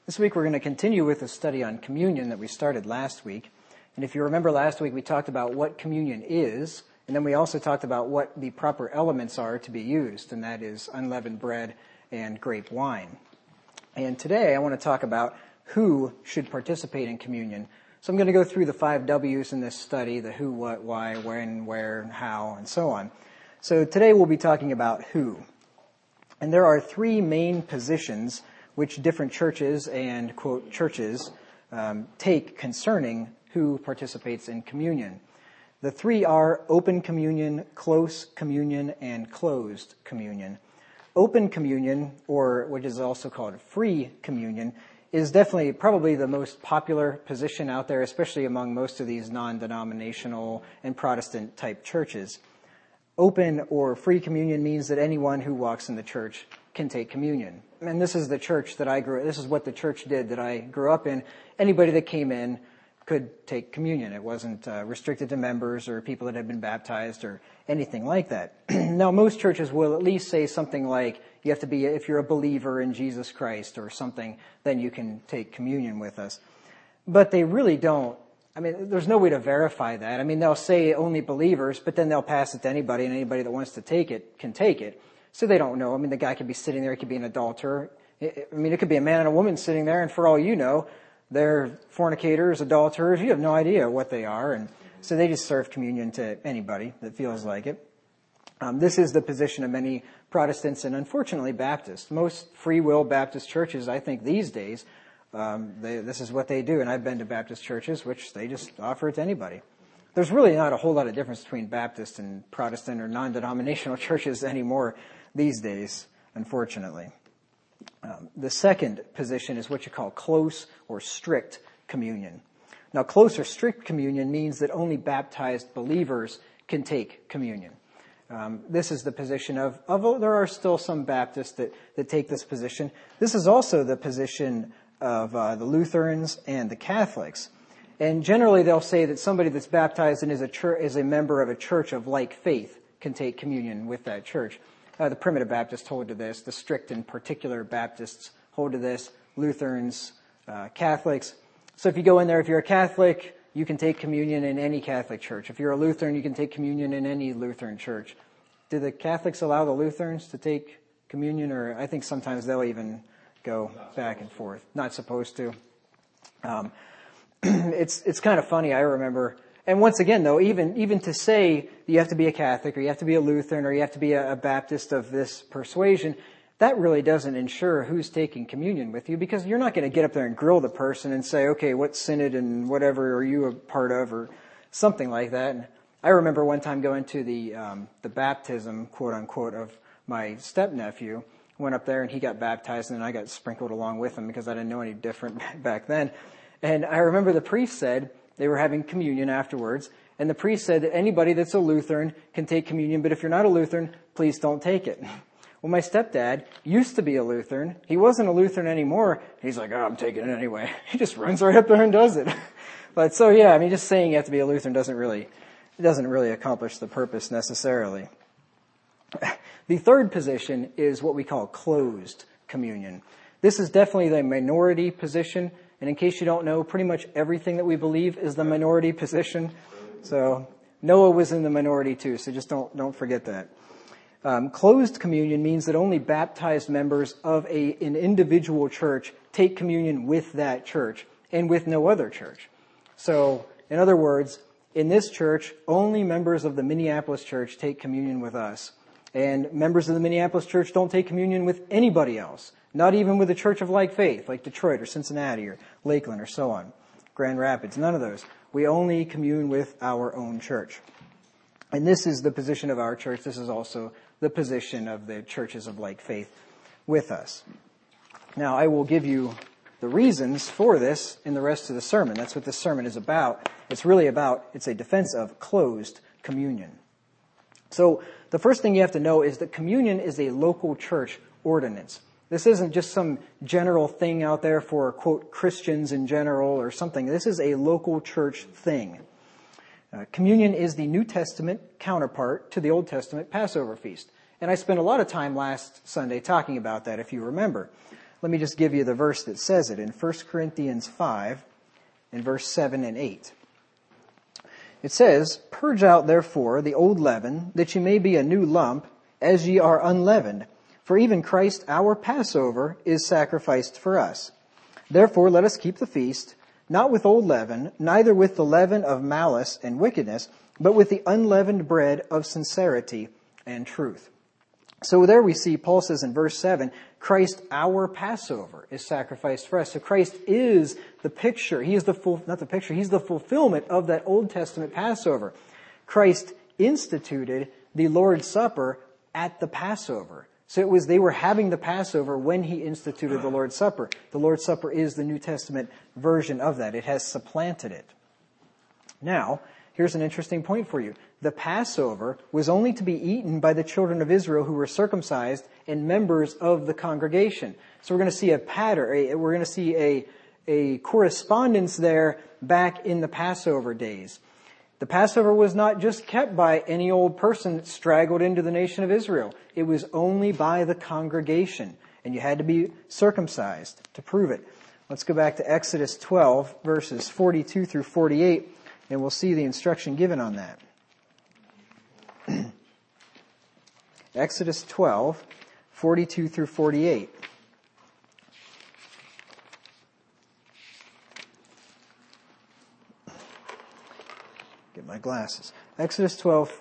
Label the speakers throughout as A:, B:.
A: This week we're going to continue with a study on communion that we started last week. And if you remember last week, we talked about what communion is, and then we also talked about what the proper elements are to be used, and that is unleavened bread and grape wine. And today I want to talk about who should participate in communion. So I'm going to go through the 5 W's in this study, the who, what, why, when, where, how, and so on. So today we'll be talking about who. And there are 3 main positions which different churches and, quote, churches take concerning who participates in communion. The 3 are open communion, close communion, and closed communion. Open communion, or what is also called free communion, is definitely probably the most popular position out there, especially among most of these non-denominational and Protestant type churches. Open or free communion means that anyone who walks in the church can take communion. And this is the church that this is what the church did that I grew up in. Anybody that came in could take communion. It wasn't restricted to members or people that had been baptized or anything like that. Now, most churches will at least say something like, you have to be, if you're a believer in Jesus Christ or something, then you can take communion with us. But they really don't. I mean, there's no way to verify that. I mean, they'll say only believers, but then they'll pass it to anybody, and anybody that wants to take it can take it. So they don't know. I mean, the guy could be sitting there. He could be an adulterer. I mean, it could be a man and a woman sitting there, and for all you know, they're fornicators, adulterers. You have no idea what they are. And so they just serve communion to anybody that feels like it. This is the position of many Protestants and, unfortunately, Baptists. Most free will Baptist churches, I think, these days, this is what they do. And I've been to Baptist churches, which they just offer it to anybody. There's really not a whole lot of difference between Baptist and Protestant or non-denominational churches anymore these days, unfortunately. The second position is what you call close or strict communion. Now, close or strict communion means that only baptized believers can take communion. This is the position of there are still some Baptists that take this position. This is also the position of the Lutherans and the Catholics. And generally they'll say that somebody that's baptized and is a member of a church of like faith can take communion with that church. The primitive Baptists hold to this. The strict and particular Baptists hold to this. Lutherans, Catholics. So if you go in there, if you're a Catholic, you can take communion in any Catholic church. If you're a Lutheran, you can take communion in any Lutheran church. Do the Catholics allow the Lutherans to take communion? Or I think sometimes they'll even go back and forth. Not supposed to. It's kind of funny, I remember. And once again, though, even to say you have to be a Catholic or you have to be a Lutheran or you have to be a Baptist of this persuasion, that really doesn't ensure who's taking communion with you, because you're not going to get up there and grill the person and say, okay, what synod and whatever are you a part of, or something like that. And I remember one time going to the baptism, quote unquote, of my stepnephew. Went up there and he got baptized, and then I got sprinkled along with him because I didn't know any different back then. And I remember the priest said they were having communion afterwards, and the priest said that anybody that's a Lutheran can take communion, but if you're not a Lutheran, please don't take it. Well, my stepdad used to be a Lutheran. He wasn't a Lutheran anymore. He's like, I'm taking it anyway. He just runs right up there and does it. But so, yeah, I mean, just saying you have to be a Lutheran doesn't really accomplish the purpose necessarily. The third position is what we call closed communion. This is definitely the minority position. And in case you don't know, pretty much everything that we believe is the minority position. So Noah was in the minority too, so just don't forget that. Closed communion means that only baptized members of an individual church take communion with that church and with no other church. So, in other words, in this church, only members of the Minneapolis church take communion with us. And members of the Minneapolis church don't take communion with anybody else. Not even with a church of like faith, like Detroit or Cincinnati or Lakeland or so on. Grand Rapids, none of those. We only commune with our own church. And this is the position of our church. This is also the position of the churches of like faith with us. Now, I will give you the reasons for this in the rest of the sermon. That's what this sermon is about. It's a defense of closed communion. So the first thing you have to know is that communion is a local church ordinance. This isn't just some general thing out there for, quote, Christians in general or something. This is a local church thing. Communion is the New Testament counterpart to the Old Testament Passover feast. And I spent a lot of time last Sunday talking about that, if you remember. let me just give you the verse that says it in 1 Corinthians 5 in verse 7 and 8. It says, "Purge out therefore the old leaven, that ye may be a new lump, as ye are unleavened. For even Christ our Passover is sacrificed for us. Therefore let us keep the feast, not with old leaven, neither with the leaven of malice and wickedness, but with the unleavened bread of sincerity and truth." So there we see, Paul says in verse 7, Christ our Passover is sacrificed for us. So Christ is the picture. He is he's the fulfillment of that Old Testament Passover. Christ instituted the Lord's Supper at the Passover. So they were having the Passover when he instituted the Lord's Supper. The Lord's Supper is the New Testament version of that. It has supplanted it. Now, here's an interesting point for you. The Passover was only to be eaten by the children of Israel who were circumcised and members of the congregation. So we're going to see a pattern, we're going to see a correspondence there back in the Passover days. The Passover was not just kept by any old person that straggled into the nation of Israel. It was only by the congregation, and you had to be circumcised to prove it. Let's go back to Exodus 12, verses 42 through 48, and we'll see the instruction given on that. Exodus 12, 42 through 48. Get my glasses. Exodus 12,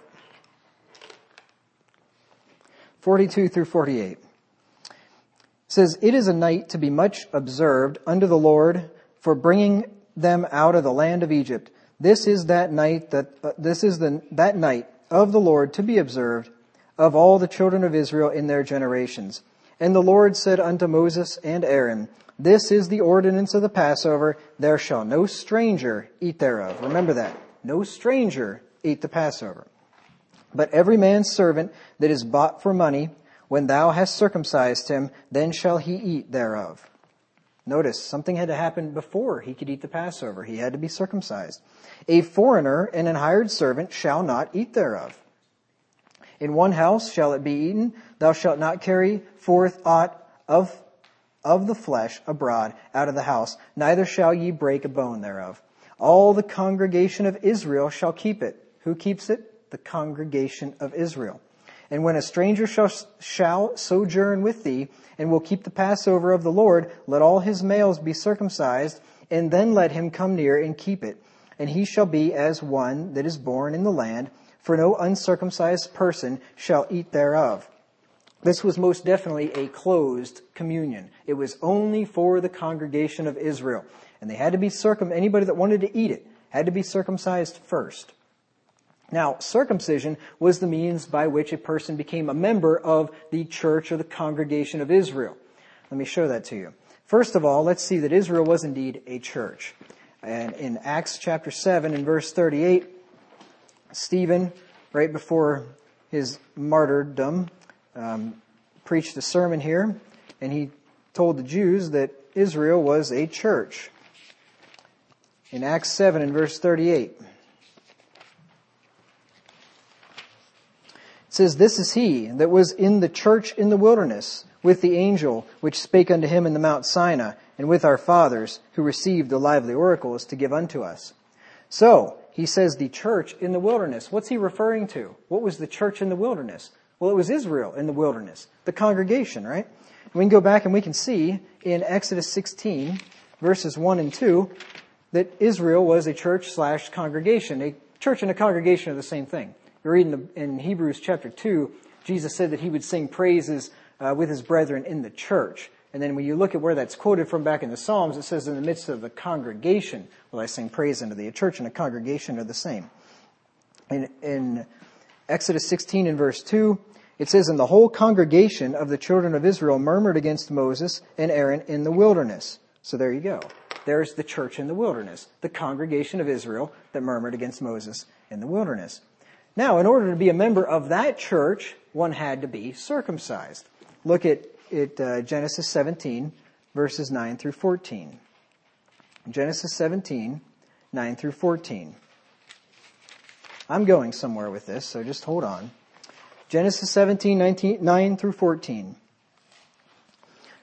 A: 42 through 48. It says, "It is a night to be much observed unto the Lord for bringing them out of the land of Egypt. This is that night that night of the Lord to be observed of all the children of Israel in their generations. And the Lord said unto Moses and Aaron, This is the ordinance of the Passover. There shall no stranger eat thereof." Remember that. No stranger eat the Passover. "But every man's servant that is bought for money, when thou hast circumcised him, then shall he eat thereof." Notice, something had to happen before he could eat the Passover. He had to be circumcised. "A foreigner and an hired servant shall not eat thereof. In one house shall it be eaten. Thou shalt not carry forth aught of the flesh abroad out of the house, neither shall ye break a bone thereof. All the congregation of Israel shall keep it." Who keeps it? The congregation of Israel. "And when a stranger shall sojourn with thee, and will keep the Passover of the Lord, let all his males be circumcised, and then let him come near and keep it. And he shall be as one that is born in the land, for no uncircumcised person shall eat thereof." This was most definitely a closed communion. It was only for the congregation of Israel. And they had to be anybody that wanted to eat it had to be circumcised first. Now, circumcision was the means by which a person became a member of the church or the congregation of Israel. Let me show that to you. First of all, let's see that Israel was indeed a church. And in Acts chapter 7 and verse 38, Stephen, right before his martyrdom, preached a sermon here, and he told the Jews that Israel was a church. In Acts 7 and verse 38, it says, "This is he that was in the church in the wilderness, with the angel which spake unto him in the Mount Sinai, and with our fathers, who received the lively oracles to give unto us." So, he says the church in the wilderness. What's he referring to? What was the church in the wilderness? Well, it was Israel in the wilderness. The congregation, right? And we can go back and we can see in Exodus 16, verses 1 and 2, that Israel was a church/congregation. A church and a congregation are the same thing. You read in Hebrews chapter 2, Jesus said that he would sing praises with his brethren in the church. And then when you look at where that's quoted from back in the Psalms, it says, "In the midst of the congregation will I sing praise unto thee." A church and a congregation are the same. In Exodus 16 and verse 2, it says, "And the whole congregation of the children of Israel murmured against Moses and Aaron in the wilderness." So there you go. There's the church in the wilderness, the congregation of Israel that murmured against Moses in the wilderness. Now, in order to be a member of that church, one had to be circumcised. Look at Genesis 17, verses 9 through 14. Genesis 17, 9 through 14. I'm going somewhere with this, so just hold on. Genesis 17, 9 through 14.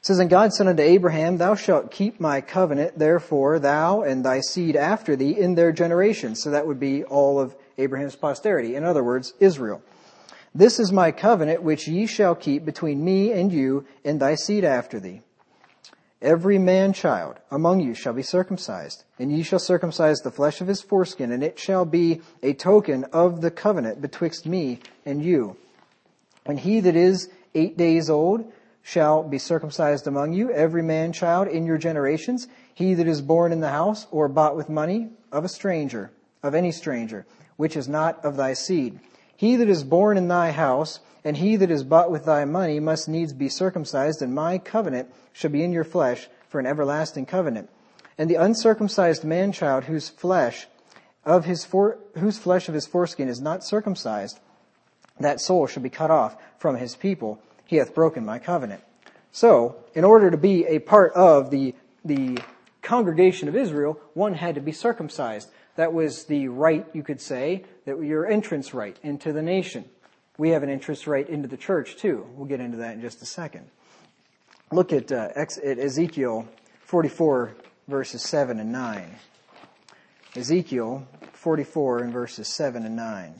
A: It says, and God said unto Abraham, thou shalt keep my covenant, therefore thou and thy seed after thee in their generations. So that would be all of Abraham's posterity. In other words, Israel. This is my covenant which ye shall keep between me and you and thy seed after thee. Every man-child among you shall be circumcised, and ye shall circumcise the flesh of his foreskin, and it shall be a token of the covenant betwixt me and you. And he that is 8 days old shall be circumcised among you, every man-child in your generations, he that is born in the house or bought with money of a stranger, of any stranger, which is not of thy seed. He that is born in thy house, and he that is bought with thy money must needs be circumcised, and my covenant shall be in your flesh for an everlasting covenant. And the uncircumcised man-child whose flesh of his foreskin is not circumcised, that soul shall be cut off from his people. He hath broken my covenant. So, in order to be a part of the congregation of Israel, one had to be circumcised. That was the right, you could say, that your entrance right into the nation. We have an entrance right into the church too. We'll get into that in just a second. Look at Ezekiel 44, verses 7 and 9. Ezekiel 44 and verses 7 and 9.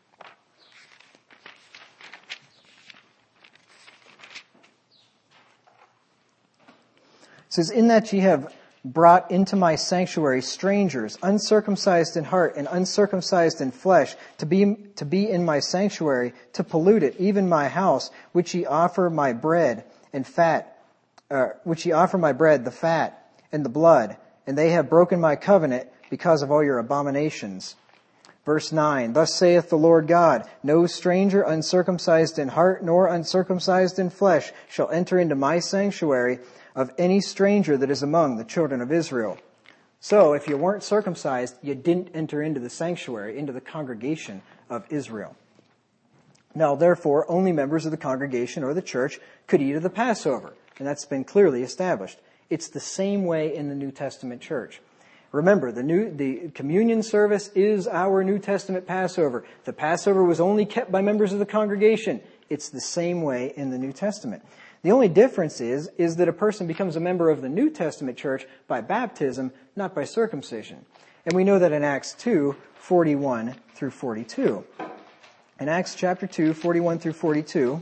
A: It says, in that ye have brought into my sanctuary strangers, uncircumcised in heart and uncircumcised in flesh, to be in my sanctuary, to pollute it, even my house, which ye offer my bread and fat, the fat and the blood, and they have broken my covenant because of all your abominations. Verse 9, thus saith the Lord God, no stranger uncircumcised in heart nor uncircumcised in flesh shall enter into my sanctuary of any stranger that is among the children of Israel. So, if you weren't circumcised, you didn't enter into the sanctuary, into the congregation of Israel. Now, therefore, only members of the congregation or the church could eat of the Passover, and that's been clearly established. It's the same way in the New Testament church. Remember, the communion service is our New Testament Passover. The Passover was only kept by members of the congregation. It's the same way in the New Testament. The only difference is that a person becomes a member of the New Testament church by baptism, not by circumcision. And we know that in Acts 2, 41 through 42. In Acts chapter 2, 41 through 42,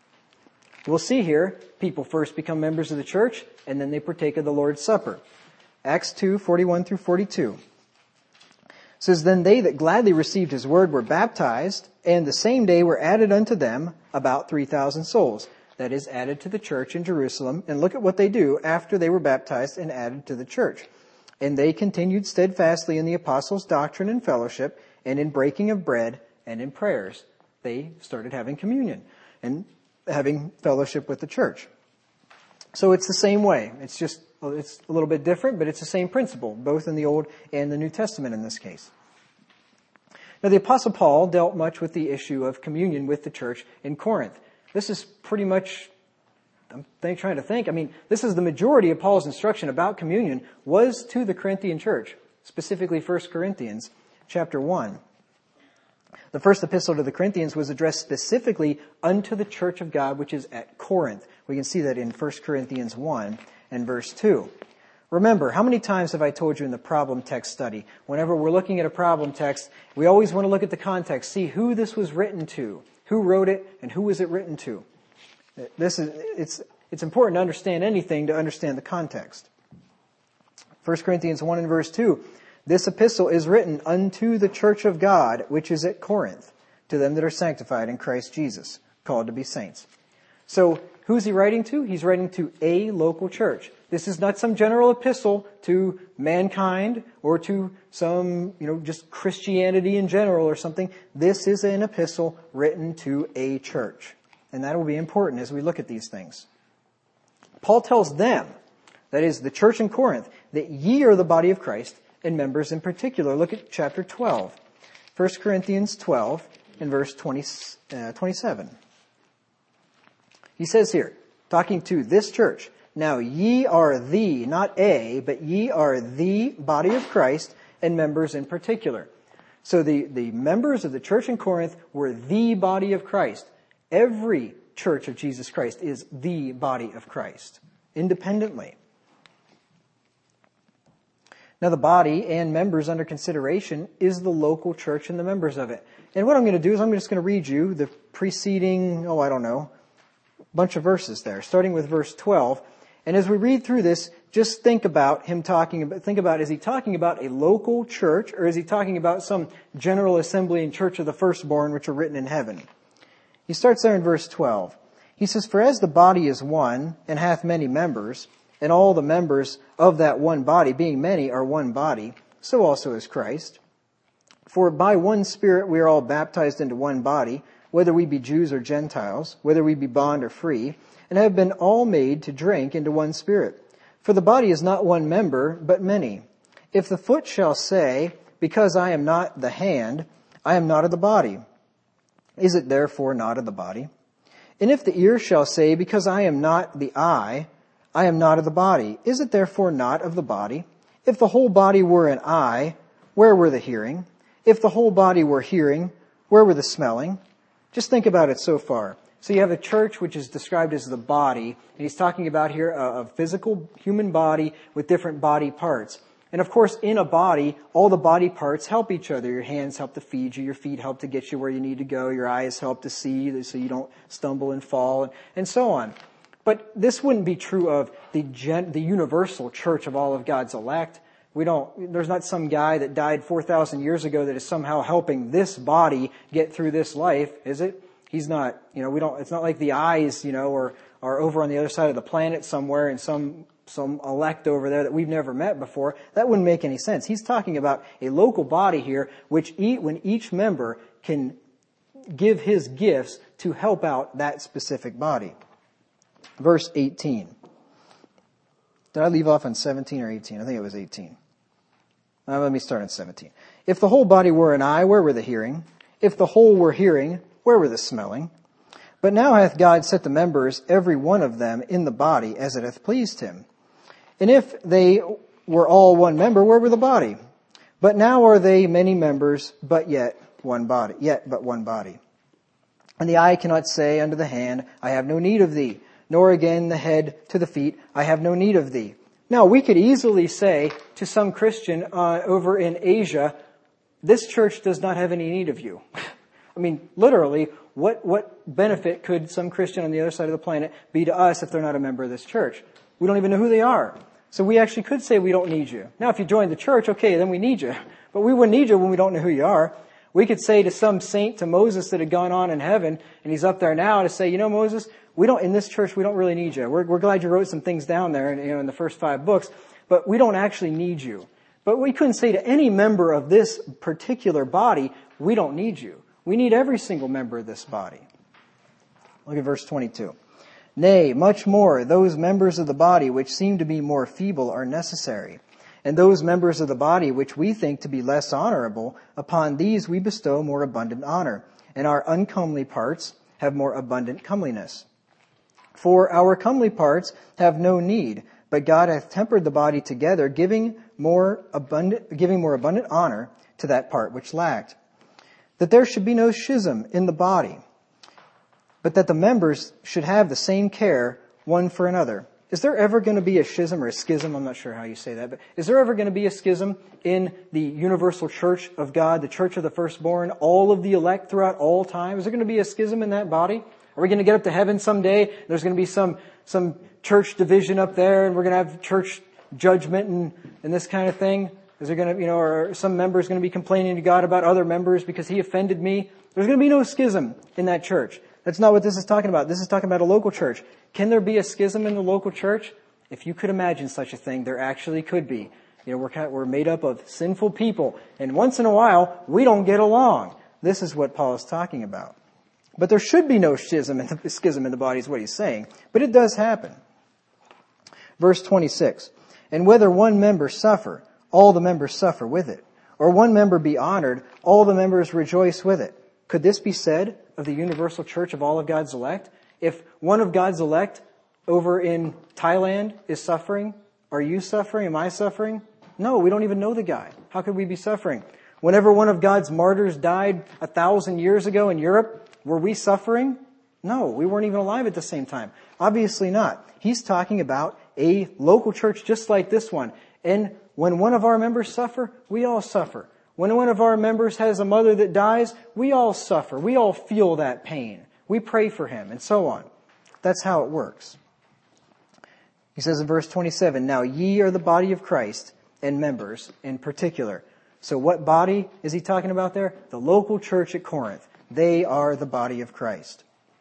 A: we'll see here, people first become members of the church, and then they partake of the Lord's Supper. Acts 2, 41 through 42. It says, then they that gladly received his word were baptized, and the same day were added unto them about 3,000 souls. That is, added to the church in Jerusalem. And look at what they do after they were baptized and added to the church. And they continued steadfastly in the apostles' doctrine and fellowship, and in breaking of bread, and in prayers. They started having communion and having fellowship with the church. So it's the same way. It's a little bit different, but it's the same principle, both in the Old and the New Testament in this case. Now, the Apostle Paul dealt much with the issue of communion with the church in Corinth. This is pretty much, trying to think, this is the majority of Paul's instruction about communion was to the Corinthian church, specifically 1 Corinthians chapter 1. The first epistle to the Corinthians was addressed specifically unto the church of God, which is at Corinth. We can see that in 1 Corinthians 1 and verse 2. Remember, how many times have I told you in the problem text study, whenever we're looking at a problem text, we always want to look at the context, see who this was written to. Who wrote it, and who was it written to? It's important to understand anything to understand the context. 1 Corinthians 1 and verse 2, this epistle is written unto the church of God, which is at Corinth, to them that are sanctified in Christ Jesus, called to be saints. So, who's he writing to? He's writing to a local church. This is not some general epistle to mankind or to some, just Christianity in general or something. This is an epistle written to a church. And that will be important as we look at these things. Paul tells them, that is the church in Corinth, that ye are the body of Christ and members in particular. Look at chapter 12. 1 Corinthians 12 and verse 27. He says here, talking to this church, now ye are the, not a, but ye are the body of Christ and members in particular. So the members of the church in Corinth were the body of Christ. Every church of Jesus Christ is the body of Christ. independently. Now, the body and members under consideration is the local church and the members of it. And what I'm going to do is I'm just going to read you the preceding, bunch of verses there, starting with verse 12. And as we read through this, just think about, is he talking about a local church, or is he talking about some general assembly and church of the firstborn which are written in heaven? He starts there in verse 12. He says, "For as the body is one, and hath many members, and all the members of that one body, being many, are one body, so also is Christ. For by one Spirit we are all baptized into one body, whether we be Jews or Gentiles, whether we be bond or free, and have been all made to drink into one Spirit. For the body is not one member, but many. If the foot shall say, Because I am not the hand, I am not of the body, is it therefore not of the body? And if the ear shall say, Because I am not the eye, I am not of the body, is it therefore not of the body? If the whole body were an eye, where were the hearing? If the whole body were hearing, where were the smelling?" Just think about it so far. So you have a church which is described as the body, and he's talking about here a physical human body with different body parts. And of course, in a body, all the body parts help each other. Your hands help to feed you, your feet help to get you where you need to go, your eyes help to see so you don't stumble and fall, and so on. But this wouldn't be true of the universal church of all of God's elect. There's not some guy that died 4,000 years ago that is somehow helping this body get through this life, is it? He's not, it's not like the eyes, are over on the other side of the planet somewhere and some elect over there that we've never met before. That wouldn't make any sense. He's talking about a local body here, when each member can give his gifts to help out that specific body. Verse 18. Did I leave off on 17 or 18? I think it was 18. Let me start on 17. "If the whole body were an eye, where were the hearing? If the whole were hearing, where were the smelling? But now hath God set the members, every one of them, in the body, as it hath pleased him. And if they were all one member, where were the body? But now are they many members, but yet one body. And the eye cannot say unto the hand, I have no need of thee, nor again the head to the feet, I have no need of thee." Now, we could easily say to some Christian over in Asia, this church does not have any need of you. I mean, literally, what benefit could some Christian on the other side of the planet be to us if they're not a member of this church? We don't even know who they are. So we actually could say we don't need you. Now, if you join the church, okay, then we need you. But we wouldn't need you when we don't know who you are. We could say to some saint, to Moses that had gone on in heaven, and he's up there now, to say, Moses, in this church, we don't really need you. We're glad you wrote some things down there, in the first 5 books, but we don't actually need you. But we couldn't say to any member of this particular body, we don't need you. We need every single member of this body. Look at verse 22. "Nay, much more, those members of the body which seem to be more feeble are necessary. And those members of the body which we think to be less honorable, upon these we bestow more abundant honor, and our uncomely parts have more abundant comeliness. For our comely parts have no need, but God hath tempered the body together, giving more abundant honor to that part which lacked. That there should be no schism in the body, but that the members should have the same care one for another." Is there ever going to be a schism or a schism? I'm not sure how you say that, but is there ever going to be a schism in the universal church of God, the church of the firstborn, all of the elect throughout all time? Is there going to be a schism in that body? Are we going to get up to heaven someday? There's going to be some church division up there, and we're going to have church judgment and this kind of thing? Is there going to, or some members going to be complaining to God about other members because he offended me? There's going to be no schism in that church. That's not what this is talking about. This is talking about a local church. Can there be a schism in the local church? If you could imagine such a thing, there actually could be. We're made up of sinful people, and once in a while, we don't get along. This is what Paul is talking about. But there should be no schism in the body is what he's saying. But it does happen. Verse 26. "And whether one member suffer, all the members suffer with it. Or one member be honored, all the members rejoice with it." Could this be said of the universal church of all of God's elect? If one of God's elect over in Thailand is suffering, are you suffering? Am I suffering? No, we don't even know the guy. How could we be suffering? Whenever one of God's martyrs died 1,000 years ago in Europe, were we suffering? No, we weren't even alive at the same time. Obviously not. He's talking about a local church just like this one. And when one of our members suffer, we all suffer. When one of our members has a mother that dies, we all suffer. We all feel that pain. We pray for him, and so on. That's how it works. He says in verse 27, now ye are the body of Christ, and members in particular. So what body is he talking about there? The local church at Corinth. They are the body of Christ.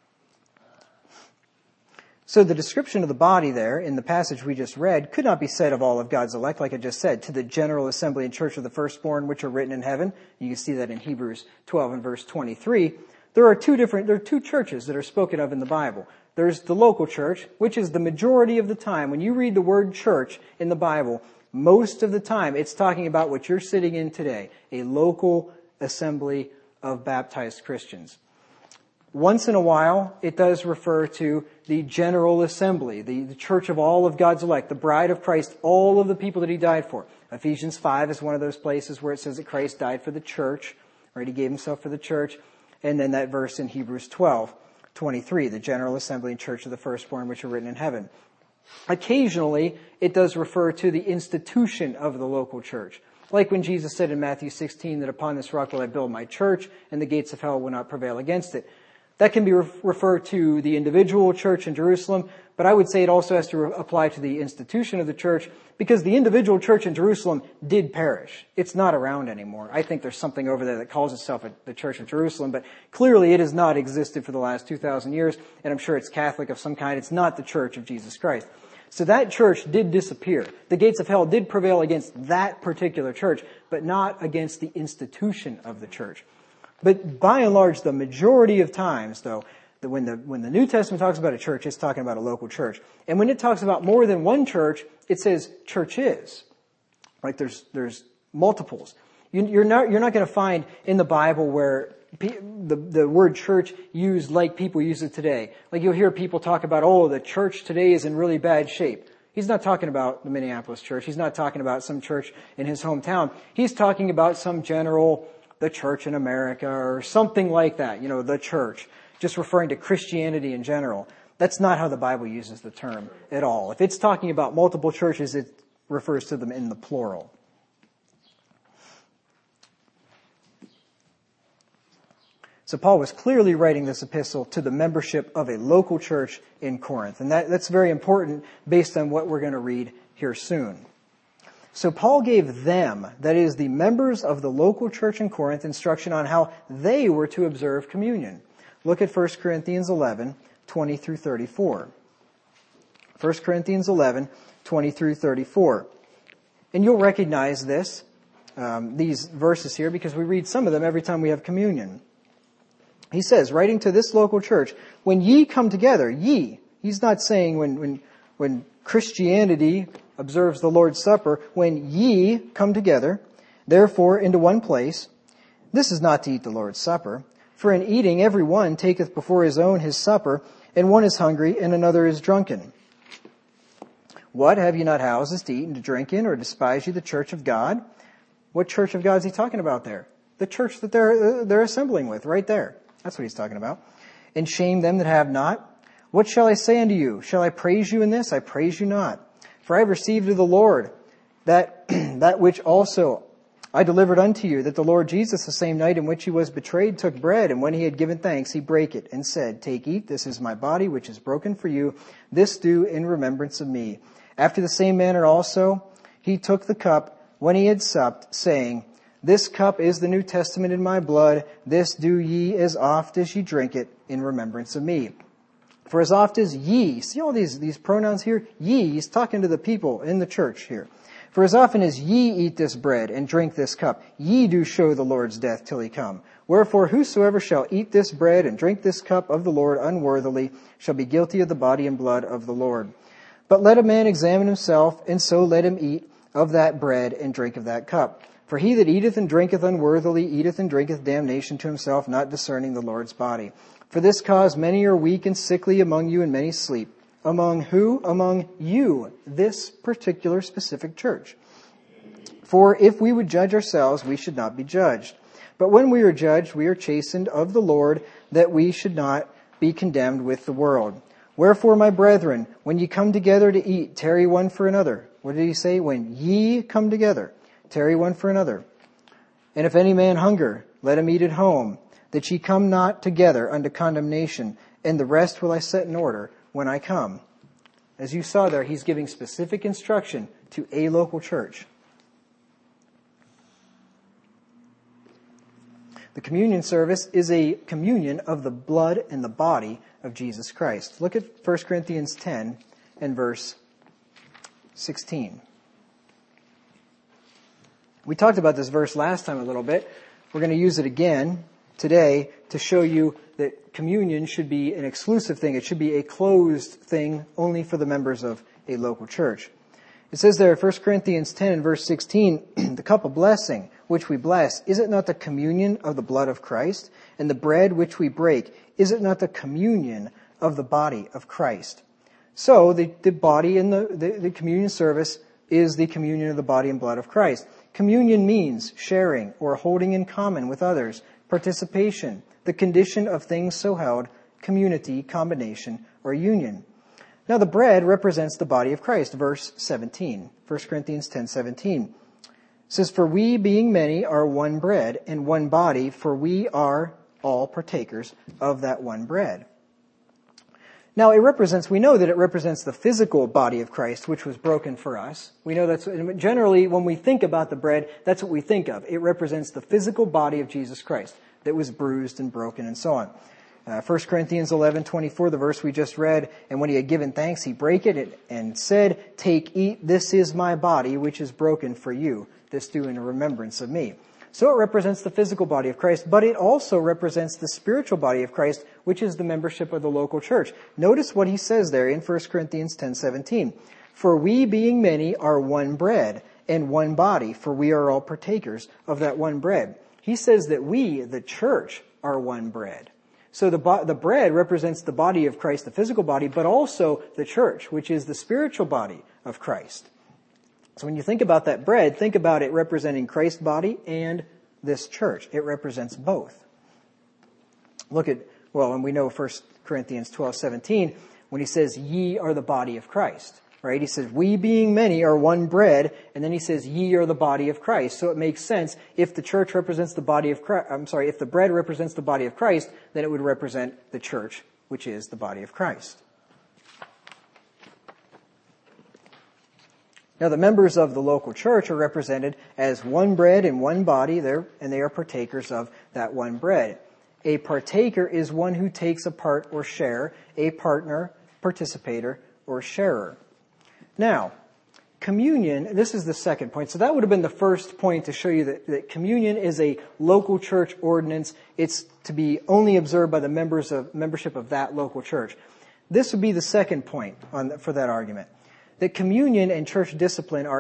A: So the description of the body there in the passage we just read could not be said of all of God's elect, like I just said, to the general assembly and church of the firstborn, which are written in heaven. You can see that in Hebrews 12 and verse 23. There are two churches that are spoken of in the Bible. There's the local church, which is the majority of the time. When you read the word church in the Bible, most of the time it's talking about what you're sitting in today, a local assembly of baptized Christians. Once in a while, it does refer to the general assembly, the church of all of God's elect, the bride of Christ, all of the people that he died for. Ephesians 5 is one of those places where it says that Christ died for the church, right? He gave himself for the church. And then that verse in Hebrews 12:23, the general assembly and church of the firstborn, which are written in heaven. Occasionally, it does refer to the institution of the local church. Like when Jesus said in Matthew 16 that upon this rock will I build my church and the gates of hell will not prevail against it. That can be referred to the individual church in Jerusalem, but I would say it also has to apply to the institution of the church because the individual church in Jerusalem did perish. It's not around anymore. I think there's something over there that calls itself the Church of Jerusalem, but clearly it has not existed for the last 2,000 years, and I'm sure it's Catholic of some kind. It's not the Church of Jesus Christ. So that church did disappear. The gates of hell did prevail against that particular church, but not against the institution of the church. But by and large, the majority of times, though, when the New Testament talks about a church, it's talking about a local church. And when it talks about more than one church, it says churches. Right? There's multiples. You're not going to find in the Bible where the word church used like people use it today. Like you'll hear people talk about, oh, the church today is in really bad shape. He's not talking about the Minneapolis church. He's not talking about some church in his hometown. He's talking about some general, the church in America or something like that. You know, the church. Just referring to Christianity in general. That's not how the Bible uses the term at all. If it's talking about multiple churches, it refers to them in the plural. So Paul was clearly writing this epistle to the membership of a local church in Corinth. And that's very important based on what we're going to read here soon. So Paul gave them, that is the members of the local church in Corinth, instruction on how they were to observe communion. Look at 1 Corinthians 11, 20 through 34. 1 Corinthians 11, 20 through 34. And you'll recognize this, these verses here, because we read some of them every time we have communion. He says, writing to this local church, when ye come together, ye, he's not saying when Christianity observes the Lord's Supper, when ye come together, therefore into one place, this is not to eat the Lord's Supper. For in eating every one taketh before his own his supper, and one is hungry, and another is drunken. What, have ye not houses to eat and to drink in, or despise ye the church of God? What church of God is he talking about there? The church that they're assembling with, right there. That's what he's talking about. And shame them that have not. What shall I say unto you? Shall I praise you in this? I praise you not. For I have received of the Lord that which also I delivered unto you, that the Lord Jesus, the same night in which he was betrayed, took bread, and when he had given thanks, he brake it, and said, Take, eat, this is my body, which is broken for you. This do in remembrance of me. After the same manner also, he took the cup when he had supped, saying, This cup is the New Testament in my blood. This do ye as oft as ye drink it in remembrance of me. For as oft as ye, see all these pronouns here? Ye, he's talking to the people in the church here. For as often as ye eat this bread and drink this cup, ye do show the Lord's death till he come. Wherefore whosoever shall eat this bread and drink this cup of the Lord unworthily shall be guilty of the body and blood of the Lord. But let a man examine himself, and so let him eat of that bread and drink of that cup. For he that eateth and drinketh unworthily eateth and drinketh damnation to himself, not discerning the Lord's body. For this cause many are weak and sickly among you, and many sleep. Among who? Among you, this particular specific church. For if we would judge ourselves, we should not be judged. But when we are judged, we are chastened of the Lord, that we should not be condemned with the world. Wherefore, my brethren, when ye come together to eat, tarry one for another. What did he say? When ye come together, tarry one for another. And if any man hunger, let him eat at home, that ye come not together unto condemnation, and the rest will I set in order when I come. As you saw there, he's giving specific instruction to a local church. The communion service is a communion of the blood and the body of Jesus Christ. Look at 1 Corinthians 10 and verse 16. We talked about this verse last time a little bit. We're going to use it again today to show you that communion should be an exclusive thing. It should be a closed thing only for the members of a local church. It says there, 1 Corinthians 10 and verse 16, the cup of blessing which we bless, is it not the communion of the blood of Christ? And the bread which we break, is it not the communion of the body of Christ? So the body in the communion service is the communion of the body and blood of Christ. Communion means sharing or holding in common with others, participation, the condition of things so held, community, combination, or union. Now the bread represents the body of Christ, verse 17, 1 Corinthians 10:17. It says, for we being many are one bread and one body, for we are all partakers of that one bread. Now we know that it represents the physical body of Christ, which was broken for us. We know that's, generally when we think about the bread, that's what we think of. It represents the physical body of Jesus Christ that was bruised and broken and so on. 1 Corinthians 11:24, the verse we just read, and when he had given thanks, he brake it and said, take, eat, this is my body, which is broken for you. This do in remembrance of me. So it represents the physical body of Christ, but it also represents the spiritual body of Christ, which is the membership of the local church. Notice what he says there in 1 Corinthians 10:17. For we being many are one bread and one body, for we are all partakers of that one bread. He says that we, the church, are one bread. So the bread represents the body of Christ, the physical body, but also the church, which is the spiritual body of Christ. So when you think about that bread, think about it representing Christ's body and this church. It represents both. And we know 1 Corinthians 12:17, when he says, ye are the body of Christ, right? He says, we being many are one bread, and then he says, ye are the body of Christ. So it makes sense if the church represents the body of Christ, if the bread represents the body of Christ, then it would represent the church, which is the body of Christ. Now, the members of the local church are represented as one bread and one body, and they are partakers of that one bread. A partaker is one who takes a part or share, a partner, participator, or sharer. Now, communion, this is the second point. So that would have been the first point to show you that communion is a local church ordinance. It's to be only observed by the membership of that local church. This would be the second point for that argument. That communion and church discipline are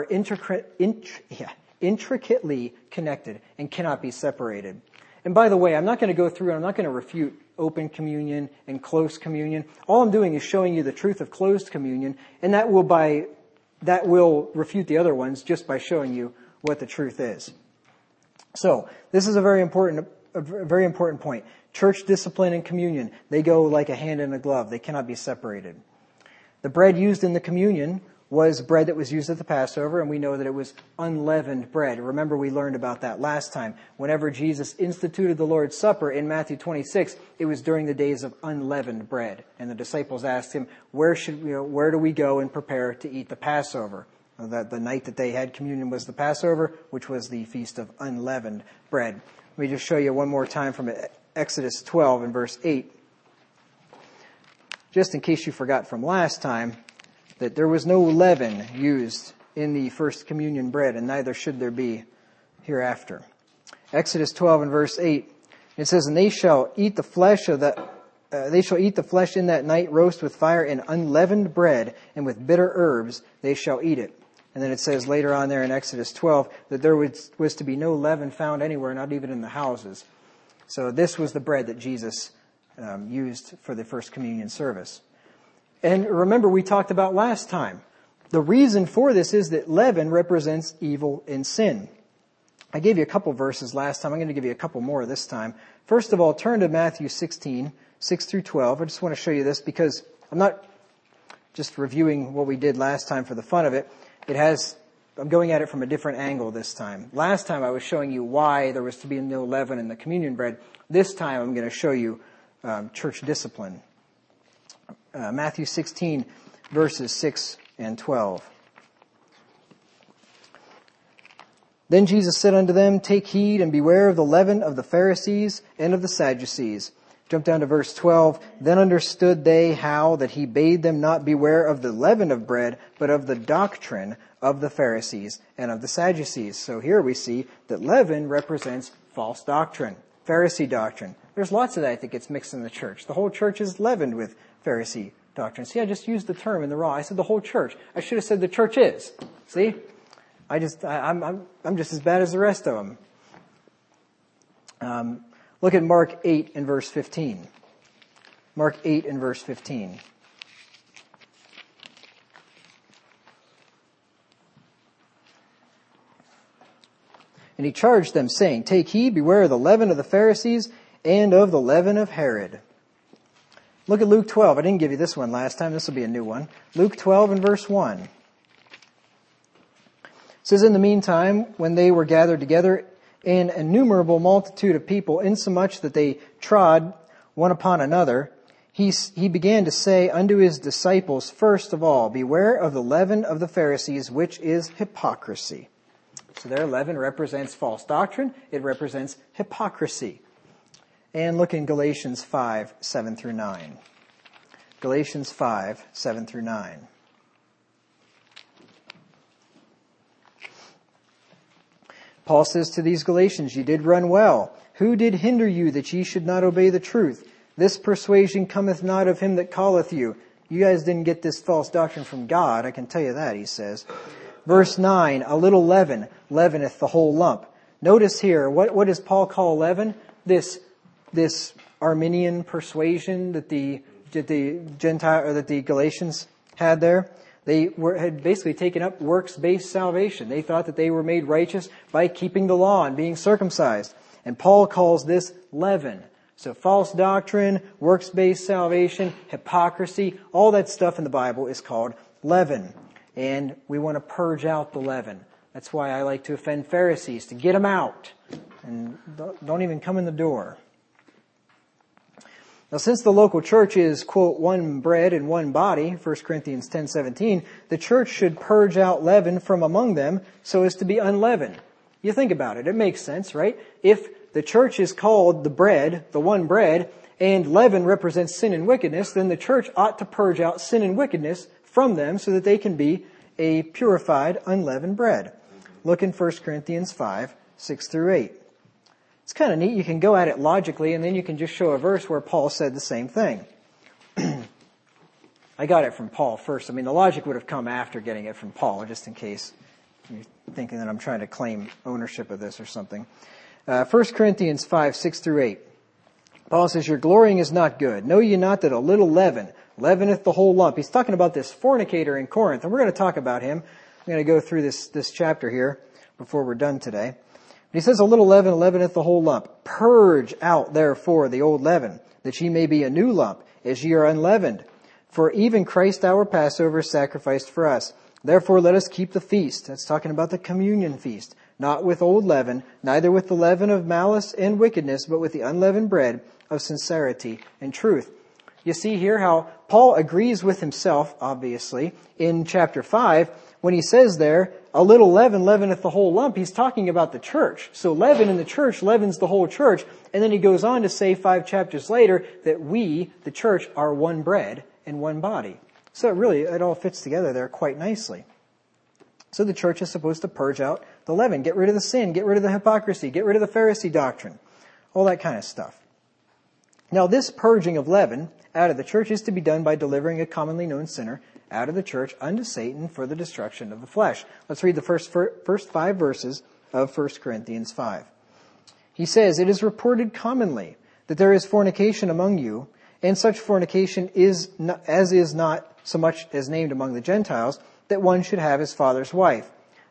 A: intricately connected and cannot be separated. And by the way, I'm not going to go through and I'm not going to refute open communion and closed communion. All I'm doing is showing you the truth of closed communion, and that will refute the other ones just by showing you what the truth is. So, this is a very important point. Church discipline and communion, they go like a hand in a glove. They cannot be separated. The bread used in the communion was bread that was used at the Passover, and we know that it was unleavened bread. Remember, we learned about that last time. Whenever Jesus instituted the Lord's Supper in Matthew 26, it was during the days of unleavened bread. And the disciples asked him, where do we go and prepare to eat the Passover? The night that they had communion was the Passover, which was the feast of unleavened bread. Let me just show you one more time from Exodus 12 and verse 8. Just in case you forgot from last time, that there was no leaven used in the first communion bread, and neither should there be hereafter. Exodus 12 and verse 8, it says, and they shall eat the flesh in that night, roast with fire and unleavened bread, and with bitter herbs they shall eat it. And then it says later on there in Exodus 12 that there was to be no leaven found anywhere, not even in the houses. So this was the bread that Jesus used for the first communion service. And remember, we talked about last time, the reason for this is that leaven represents evil and sin. I gave you a couple verses last time. I'm going to give you a couple more this time. First of all, turn to Matthew 16, 6 through 12. I just want to show you this because I'm not just reviewing what we did last time for the fun of it. I'm going at it from a different angle this time. Last time I was showing you why there was to be no leaven in the communion bread. This time I'm going to show you church discipline. Matthew 16, verses 6 and 12. Then Jesus said unto them, Take heed and beware of the leaven of the Pharisees and of the Sadducees. Jump down to verse 12. Then understood they how that he bade them not beware of the leaven of bread, but of the doctrine of the Pharisees and of the Sadducees. So here we see that leaven represents false doctrine, Pharisee doctrine. There's lots of that that gets mixed in the church. The whole church is leavened with Pharisee doctrine. See, I just used the term in the raw. I said the whole church. I should have said the church is. See? I'm just as bad as the rest of them. Look at Mark 8 and verse 15. Mark 8 and verse 15. And he charged them, saying, Take heed, beware of the leaven of the Pharisees and of the leaven of Herod. Look at Luke 12. I didn't give you this one last time. This will be a new one. Luke 12 and verse 1. It says, In the meantime, when they were gathered together, an innumerable multitude of people, insomuch that they trod one upon another, he began to say unto his disciples, First of all, beware of the leaven of the Pharisees, which is hypocrisy. So their leaven represents false doctrine. It represents hypocrisy. And look in Galatians 5, 7 through 9. Galatians 5, 7 through 9. Paul says to these Galatians, Ye did run well. Who did hinder you that ye should not obey the truth? This persuasion cometh not of him that calleth you. You guys didn't get this false doctrine from God, I can tell you that, he says. Verse 9, A little leaven leaveneth the whole lump. Notice here, what does Paul call leaven? This Arminian persuasion that the Gentile or that the Galatians had there. They had basically taken up works-based salvation. They thought that they were made righteous by keeping the law and being circumcised. And Paul calls this leaven. So false doctrine, works-based salvation, hypocrisy, all that stuff in the Bible is called leaven. And we want to purge out the leaven. That's why I like to offend Pharisees, to get them out. And don't even come in the door. Now, since the local church is, quote, one bread and one body, 1 Corinthians 10:17, the church should purge out leaven from among them so as to be unleavened. You think about it. It makes sense, right? If the church is called the bread, the one bread, and leaven represents sin and wickedness, then the church ought to purge out sin and wickedness from them so that they can be a purified, unleavened bread. Look in 1 Corinthians 5, 6 through 8. It's kind of neat. You can go at it logically, and then you can just show a verse where Paul said the same thing. I got it from Paul first. I mean, the logic would have come after getting it from Paul, just in case you're thinking that I'm trying to claim ownership of this or something. 1 Corinthians 5, 6 through 8. Paul says, Your glorying is not good. Know ye not that a little leaven leaveneth the whole lump? He's talking about this fornicator in Corinth, and we're going to talk about him. I'm going to go through this chapter here before we're done today. He says, A little leaven leaveneth the whole lump. Purge out therefore the old leaven, that ye may be a new lump, as ye are unleavened. For even Christ our Passover sacrificed for us. Therefore let us keep the feast. That's talking about the communion feast. Not with old leaven, neither with the leaven of malice and wickedness, but with the unleavened bread of sincerity and truth. You see here how Paul agrees with himself, obviously, in chapter 5, when he says there, a little leaven leaveneth the whole lump. He's talking about the church. So leaven in the church leavens the whole church. And then he goes on to say 5 chapters later that we, the church, are one bread and one body. So it all fits together there quite nicely. So the church is supposed to purge out the leaven, get rid of the sin, get rid of the hypocrisy, get rid of the Pharisee doctrine, all that kind of stuff. Now this purging of leaven out of the church is to be done by delivering a commonly known sinner out of the church unto Satan for the destruction of the flesh. Let's read the first 5 verses of 1 Corinthians 5. He says, It is reported commonly that there is fornication among you, and such fornication is not so much as named among the Gentiles, that one should have his father's wife.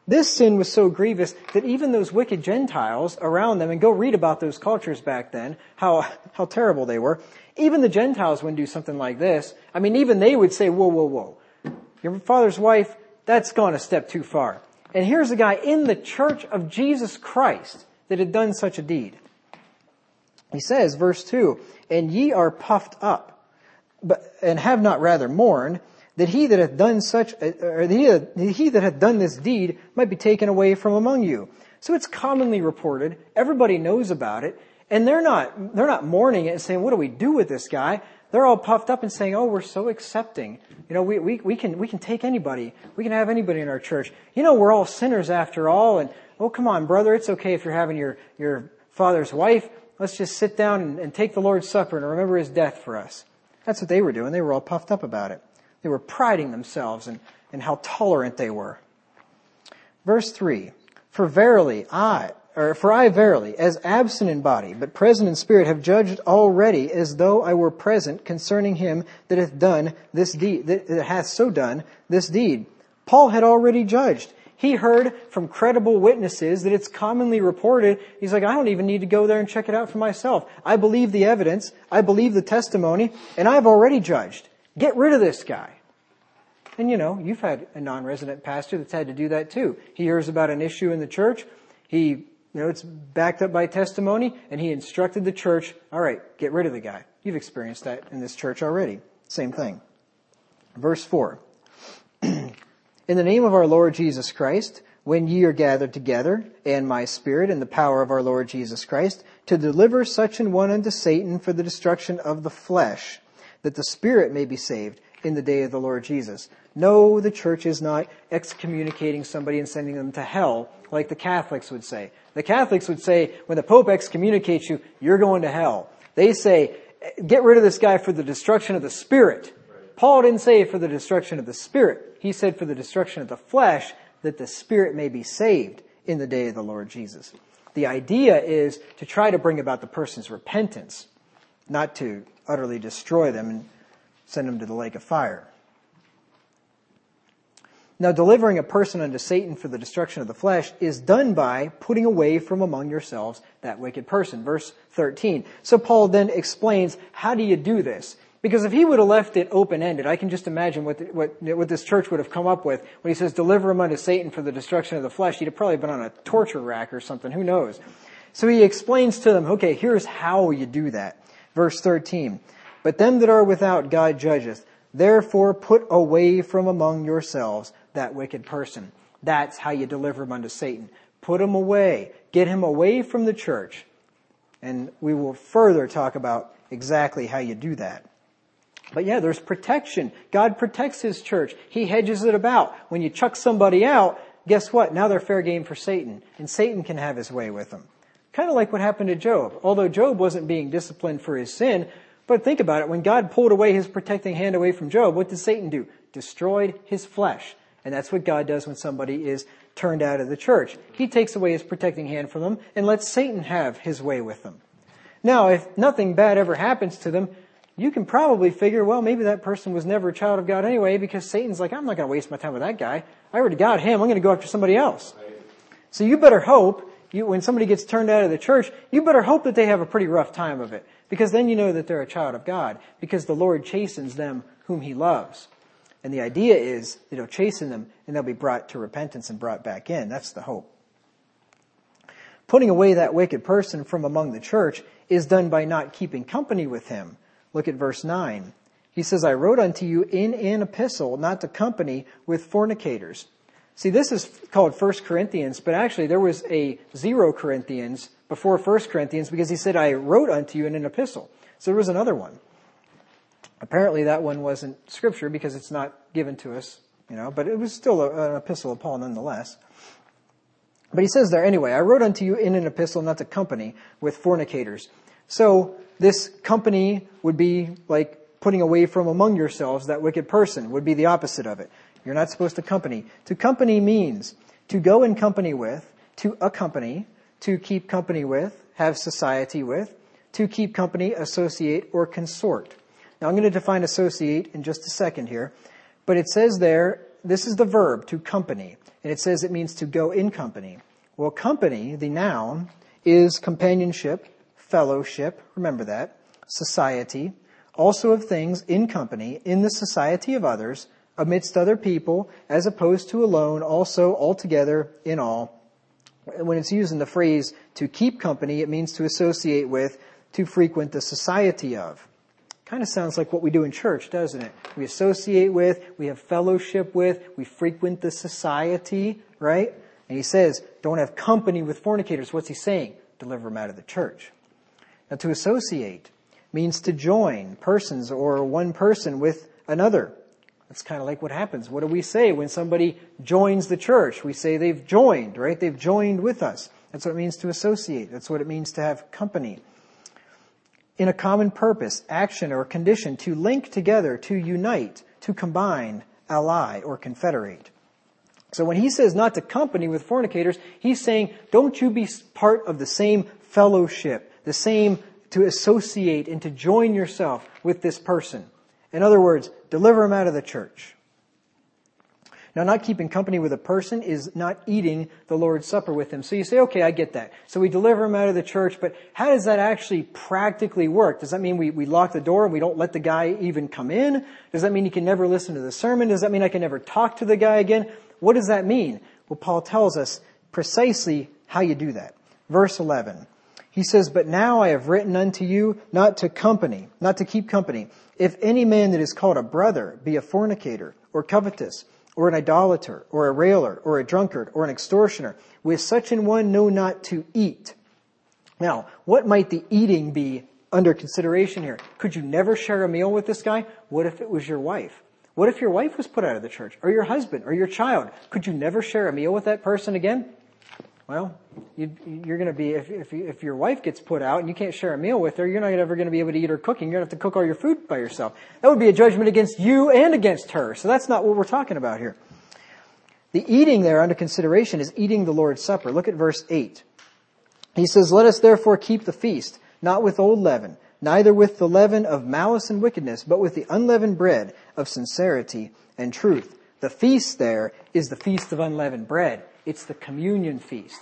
A: This sin was so grievous that even those wicked Gentiles around them, and go read about those cultures back then, how terrible they were. Even the Gentiles wouldn't do something like this. I mean, even they would say, whoa, whoa, whoa. Your father's wife, that's gone a step too far. And here's a guy in the church of Jesus Christ that had done such a deed. He says, verse 2, and ye are puffed up, and have not rather mourned, that he that hath done he that hath done this deed might be taken away from among you. So it's commonly reported. Everybody knows about it. And they're not mourning it and saying, what do we do with this guy? They're all puffed up and saying, oh, we're so accepting. We can take anybody. We can have anybody in our church. We're all sinners after all. And, oh, come on, brother. It's okay if you're having your father's wife. Let's just sit down and take the Lord's Supper and remember his death for us. That's what they were doing. They were all puffed up about it. They were priding themselves in how tolerant they were. Verse 3, For I verily, as absent in body, but present in spirit, have judged already as though I were present concerning him that hath done this deed, that hath so done this deed. Paul had already judged. He heard from credible witnesses that it's commonly reported. He's like, I don't even need to go there and check it out for myself. I believe the evidence. I believe the testimony, and I've already judged. Get rid of this guy. And you've had a non-resident pastor that's had to do that too. He hears about an issue in the church. It's backed up by testimony, and he instructed the church, all right, get rid of the guy. You've experienced that in this church already. Same thing. Verse 4. In the name of our Lord Jesus Christ, when ye are gathered together, and my spirit and the power of our Lord Jesus Christ, to deliver such an one unto Satan for the destruction of the flesh, that the spirit may be saved in the day of the Lord Jesus. No, the church is not excommunicating somebody and sending them to hell like the Catholics would say. The Catholics would say, when the Pope excommunicates you, you're going to hell. They say, get rid of this guy for the destruction of the spirit. Paul didn't say for the destruction of the spirit. He said for the destruction of the flesh, that the spirit may be saved in the day of the Lord Jesus. The idea is to try to bring about the person's repentance, not to utterly destroy them and send them to the lake of fire. Now, delivering a person unto Satan for the destruction of the flesh is done by putting away from among yourselves that wicked person. Verse 13. So Paul then explains, how do you do this? Because if he would have left it open-ended, I can just imagine what this church would have come up with when he says, deliver him unto Satan for the destruction of the flesh. He'd have probably been on a torture rack or something. Who knows? So he explains to them, okay, here's how you do that. Verse 13. But them that are without God judgeth. Therefore put away from among yourselves that wicked person. That's how you deliver him unto Satan. Put him away. Get him away from the church. And we will further talk about exactly how you do that. But yeah, there's protection. God protects his church. He hedges it about. When you chuck somebody out, guess what? Now they're fair game for Satan. And Satan can have his way with them. Kind of like what happened to Job. Although Job wasn't being disciplined for his sin, but think about it. When God pulled away his protecting hand away from Job, what did Satan do? Destroyed his flesh. And that's what God does when somebody is turned out of the church. He takes away his protecting hand from them and lets Satan have his way with them. Now, if nothing bad ever happens to them, you can probably figure, well, maybe that person was never a child of God anyway, because Satan's like, I'm not going to waste my time with that guy. I already got him. I'm going to go after somebody else. So you better hope, when somebody gets turned out of the church, you better hope that they have a pretty rough time of it. Because then you know that they're a child of God. Because the Lord chastens them whom he loves. And the idea is that he'll chasten them and they'll be brought to repentance and brought back in. That's the hope. Putting away that wicked person from among the church is done by not keeping company with him. Look at verse 9. He says, I wrote unto you in an epistle not to company with fornicators. See, this is called 1 Corinthians, but actually there was a 0 Corinthians before 1 Corinthians because he said, I wrote unto you in an epistle. So there was another one. Apparently that one wasn't scripture because it's not given to us, but it was still an epistle of Paul nonetheless. But he says there, anyway, I wrote unto you in an epistle not to company with fornicators. So this company would be like putting away from among yourselves that wicked person, would be the opposite of it. You're not supposed to company. To company means to go in company with, to accompany, to keep company with, have society with, to keep company, associate, or consort. Now I'm going to define associate in just a second here, but it says there this is the verb, to company. And it says it means to go in company. Well, company, the noun, is companionship, fellowship, remember that, society, also of things in company, in the society of others, amidst other people, as opposed to alone, also altogether, in all. When it's used in the phrase to keep company, it means to associate with, to frequent the society of. Kind of sounds like what we do in church, doesn't it? We associate with, we have fellowship with, we frequent the society, right? And he says, don't have company with fornicators. What's he saying? Deliver them out of the church. Now, to associate means to join persons or one person with another. That's kind of like what happens. What do we say when somebody joins the church? We say they've joined, right? They've joined with us. That's what it means to associate. That's what it means to have company. In a common purpose, action, or condition, to link together, to unite, to combine, ally, or confederate. So when he says not to company with fornicators, he's saying, don't you be part of the same fellowship, the same to associate and to join yourself with this person. In other words, deliver him out of the church. Now, not keeping company with a person is not eating the Lord's Supper with him. So you say, okay, I get that. So we deliver him out of the church, but how does that actually practically work? Does that mean we lock the door and we don't let the guy even come in? Does that mean he can never listen to the sermon? Does that mean I can never talk to the guy again? What does that mean? Well, Paul tells us precisely how you do that. Verse 11. He says, but now I have written unto you not to keep company. If any man that is called a brother be a fornicator, or covetous, or an idolater, or a railer, or a drunkard, or an extortioner, with such an one know not to eat. Now, what might the eating be under consideration here? Could you never share a meal with this guy? What if it was your wife? What if your wife was put out of the church, or your husband, or your child? Could you never share a meal with that person again? Well, you're going to be, if your wife gets put out and you can't share a meal with her, you're not ever going to be able to eat her cooking. You're going to have to cook all your food by yourself. That would be a judgment against you and against her. So that's not what we're talking about here. The eating there under consideration is eating the Lord's Supper. Look at verse 8. He says, let us therefore keep the feast, not with old leaven, neither with the leaven of malice and wickedness, but with the unleavened bread of sincerity and truth. The feast there is the feast of unleavened bread. It's the communion feast.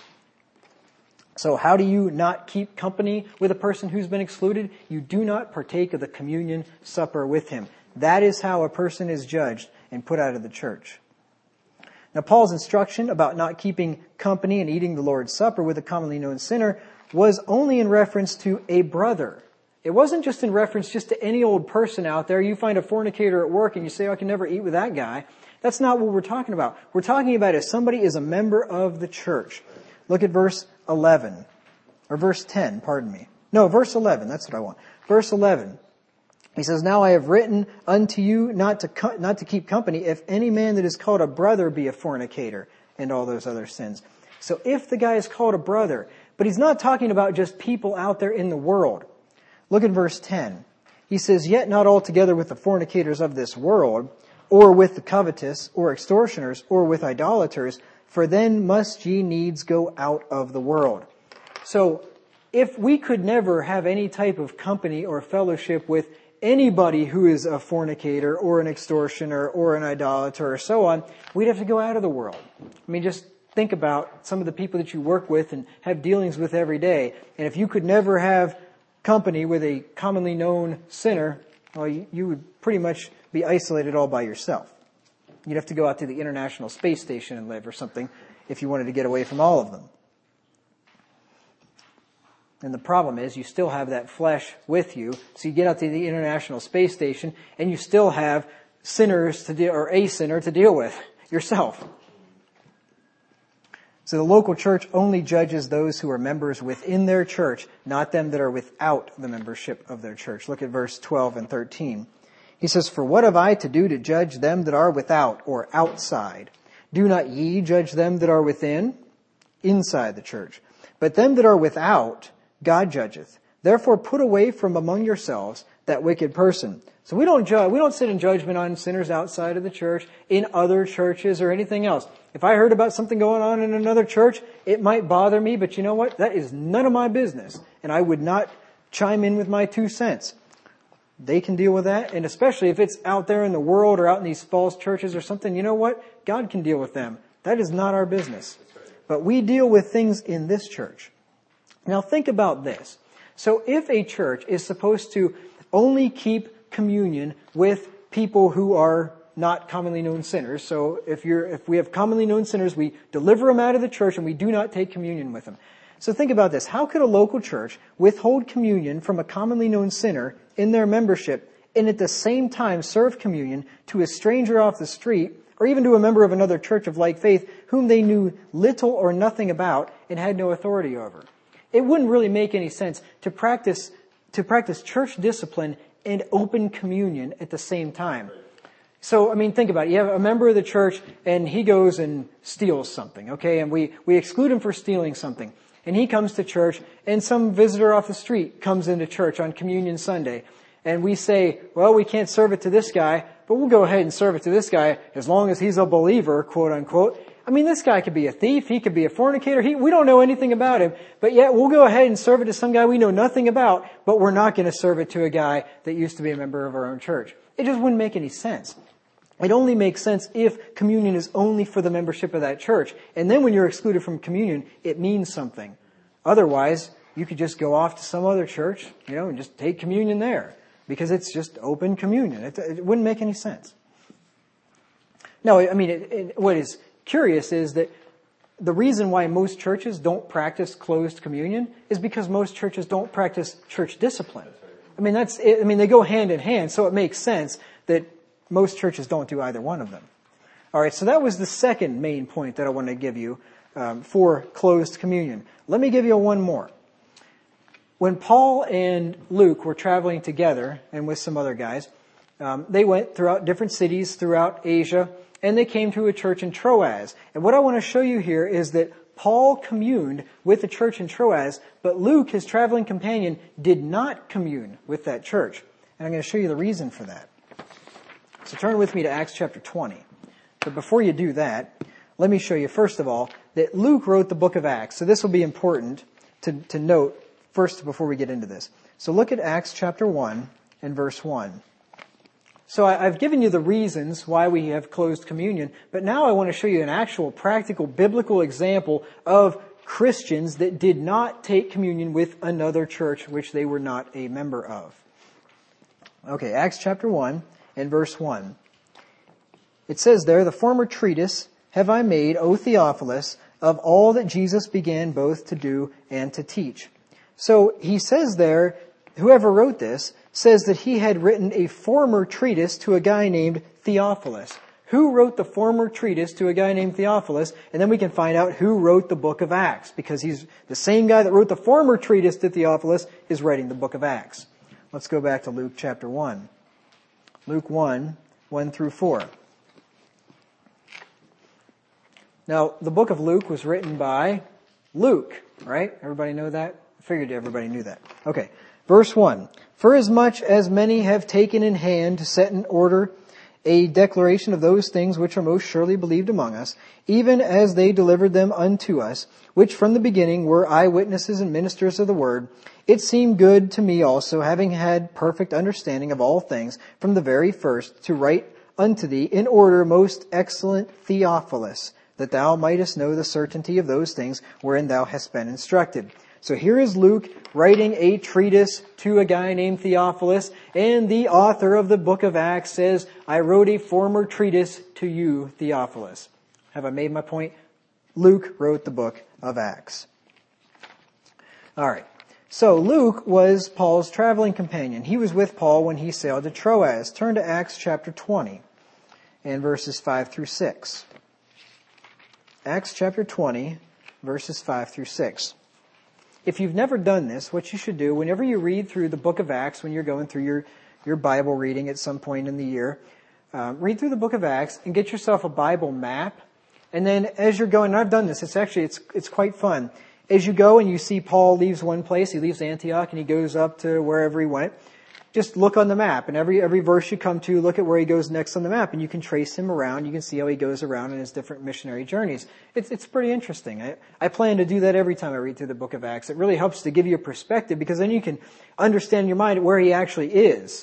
A: So how do you not keep company with a person who's been excluded? You do not partake of the communion supper with him. That is how a person is judged and put out of the church. Now, Paul's instruction about not keeping company and eating the Lord's Supper with a commonly known sinner was only in reference to a brother. It wasn't just in reference just to any old person out there. You find a fornicator at work and you say, I can never eat with that guy. That's not what we're talking about. We're talking about if somebody is a member of the church. Look at verse 11. Or verse 10, pardon me. No, verse 11. That's what I want. Verse 11. He says, now I have written unto you not to keep company if any man that is called a brother be a fornicator and all those other sins. So if the guy is called a brother, but he's not talking about just people out there in the world. Look at verse 10. He says, yet not altogether with the fornicators of this world, or with the covetous, or extortioners, or with idolaters, for then must ye needs go out of the world. So, if we could never have any type of company or fellowship with anybody who is a fornicator, or an extortioner, or an idolater, or so on, we'd have to go out of the world. I mean, just think about some of the people that you work with and have dealings with every day. And if you could never have company with a commonly known sinner, well, you would pretty much be isolated all by yourself. You'd have to go out to the International Space Station and live or something if you wanted to get away from all of them. And the problem is you still have that flesh with you. So you get out to the International Space Station and you still have sinners to deal, or a sinner to deal with yourself. So the local church only judges those who are members within their church, not them that are without the membership of their church. Look at verse 12 and 13. He says, for what have I to do to judge them that are without or outside? Do not ye judge them that are within, inside the church? But them that are without, God judgeth. Therefore put away from among yourselves that wicked person. So we don't sit in judgment on sinners outside of the church, in other churches, or anything else. If I heard about something going on in another church, it might bother me, but you know what? That is none of my business. And I would not chime in with my 2 cents. they can deal with that. And especially if it's out there in the world or out in these false churches or something, you know what? God can deal with them. That is not our business. But we deal with things in this church. Now think about this. So if a church is supposed to only keep communion with people who are not commonly known sinners, so if we have commonly known sinners, we deliver them out of the church and we do not take communion with them. So think about this. How could a local church withhold communion from a commonly known sinner in their membership and at the same time serve communion to a stranger off the street or even to a member of another church of like faith whom they knew little or nothing about and had no authority over? It wouldn't really make any sense to practice church discipline and open communion at the same time. So, think about it. You have a member of the church and he goes and steals something, okay? And we exclude him for stealing something. And he comes to church and some visitor off the street comes into church on Communion Sunday. And we say, well, we can't serve it to this guy, but we'll go ahead and serve it to this guy as long as he's a believer, quote unquote. This guy could be a thief. He could be a fornicator. We don't know anything about him, but yet we'll go ahead and serve it to some guy we know nothing about, but we're not going to serve it to a guy that used to be a member of our own church. It just wouldn't make any sense. It only makes sense if communion is only for the membership of that church. And then when you're excluded from communion, it means something. Otherwise, you could just go off to some other church, and just take communion there because it's just open communion. It wouldn't make any sense. No, what is curious is that the reason why most churches don't practice closed communion is because most churches don't practice church discipline. They go hand in hand, so it makes sense that most churches don't do either one of them. All right, so that was the second main point that I wanted to give you for closed communion. Let me give you one more. When Paul and Luke were traveling together, and with some other guys, they went throughout different cities throughout Asia, and they came to a church in Troas. And what I want to show you here is that Paul communed with the church in Troas, but Luke, his traveling companion, did not commune with that church. And I'm going to show you the reason for that. So turn with me to Acts chapter 20. But before you do that, let me show you, first of all, that Luke wrote the book of Acts. So this will be important to note first before we get into this. So look at Acts chapter 1 and verse 1. So I've given you the reasons why we have closed communion, but now I want to show you an actual practical biblical example of Christians that did not take communion with another church which they were not a member of. Okay, Acts chapter 1 and verse 1. It says there, "The former treatise have I made, O Theophilus, of all that Jesus began both to do and to teach." So he says there, whoever wrote this says that he had written a former treatise to a guy named Theophilus. Who wrote the former treatise to a guy named Theophilus? And then we can find out who wrote the book of Acts, because he's the same guy that wrote the former treatise to Theophilus is writing the book of Acts. Let's go back to Luke chapter 1. Luke 1, 1 through 4. Now, the book of Luke was written by Luke, right? Everybody know that? I figured everybody knew that. Okay. Verse 1. "For as much as many have taken in hand to set in order a declaration of those things which are most surely believed among us, even as they delivered them unto us, which from the beginning were eyewitnesses and ministers of the word, it seemed good to me also, having had perfect understanding of all things from the very first, to write unto thee in order, most excellent Theophilus, that thou mightest know the certainty of those things wherein thou hast been instructed." So here is Luke writing a treatise to a guy named Theophilus, and the author of the book of Acts says, "I wrote a former treatise to you, Theophilus." Have I made my point? Luke wrote the book of Acts. All right. So Luke was Paul's traveling companion. He was with Paul when he sailed to Troas. Turn to Acts chapter 20 and verses 5 through 6. Acts chapter 20, verses 5 through 6. If you've never done this, what you should do, whenever you read through the book of Acts, when you're going through your Bible reading at some point in the year, read through the book of Acts and get yourself a Bible map. And then as you're going, and I've done this, it's quite fun. As you go and you see Paul leaves one place, he leaves Antioch and he goes up to wherever he went, just look on the map. And every verse you come to, look at where he goes next on the map, and you can trace him around. You can see how he goes around in his different missionary journeys. It's pretty interesting. I plan to do that every time I read through the book of Acts. It really helps to give you a perspective, because then you can understand in your mind where he actually is.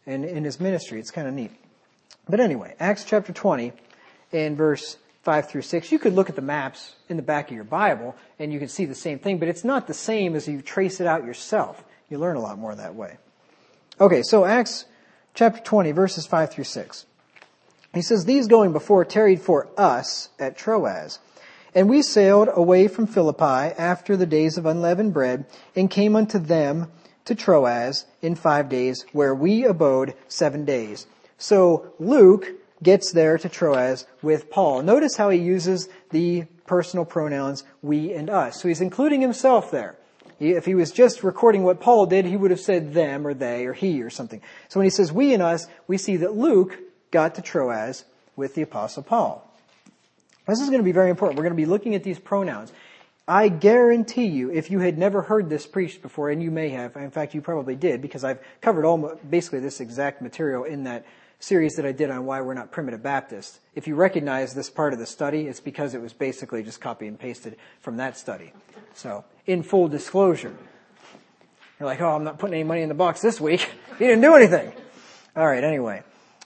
A: and in his ministry. It's kind of neat. But anyway, Acts chapter 20 and verse 5 through 6. You could look at the maps in the back of your Bible and you can see the same thing, but it's not the same as you trace it out yourself. You learn a lot more that way. Okay, so Acts chapter 20, verses 5 through 6. He says, "These going before tarried for us at Troas. And we sailed away from Philippi after the days of unleavened bread, and came unto them to Troas in 5 days, where we abode 7 days." So Luke gets there to Troas with Paul. Notice how he uses the personal pronouns we and us. So he's including himself there. If he was just recording what Paul did, he would have said them or they or he or something. So when he says we and us, we see that Luke got to Troas with the Apostle Paul. This is going to be very important. We're going to be looking at these pronouns. I guarantee you, if you had never heard this preached before, and you may have, in fact you probably did, because I've covered basically this exact material in that series that I did on why we're not primitive Baptists. If you recognize this part of the study, it's because it was basically just copy and pasted from that study. So, in full disclosure, you're like, oh, I'm not putting any money in the box this week. You didn't do anything. All right, anyway.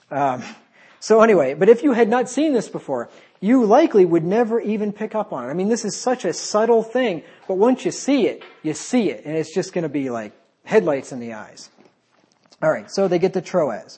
A: But if you had not seen this before, you likely would never even pick up on it. I mean, this is such a subtle thing, but once you see it, and it's just going to be like headlights in the eyes. All right, so they get to Troas.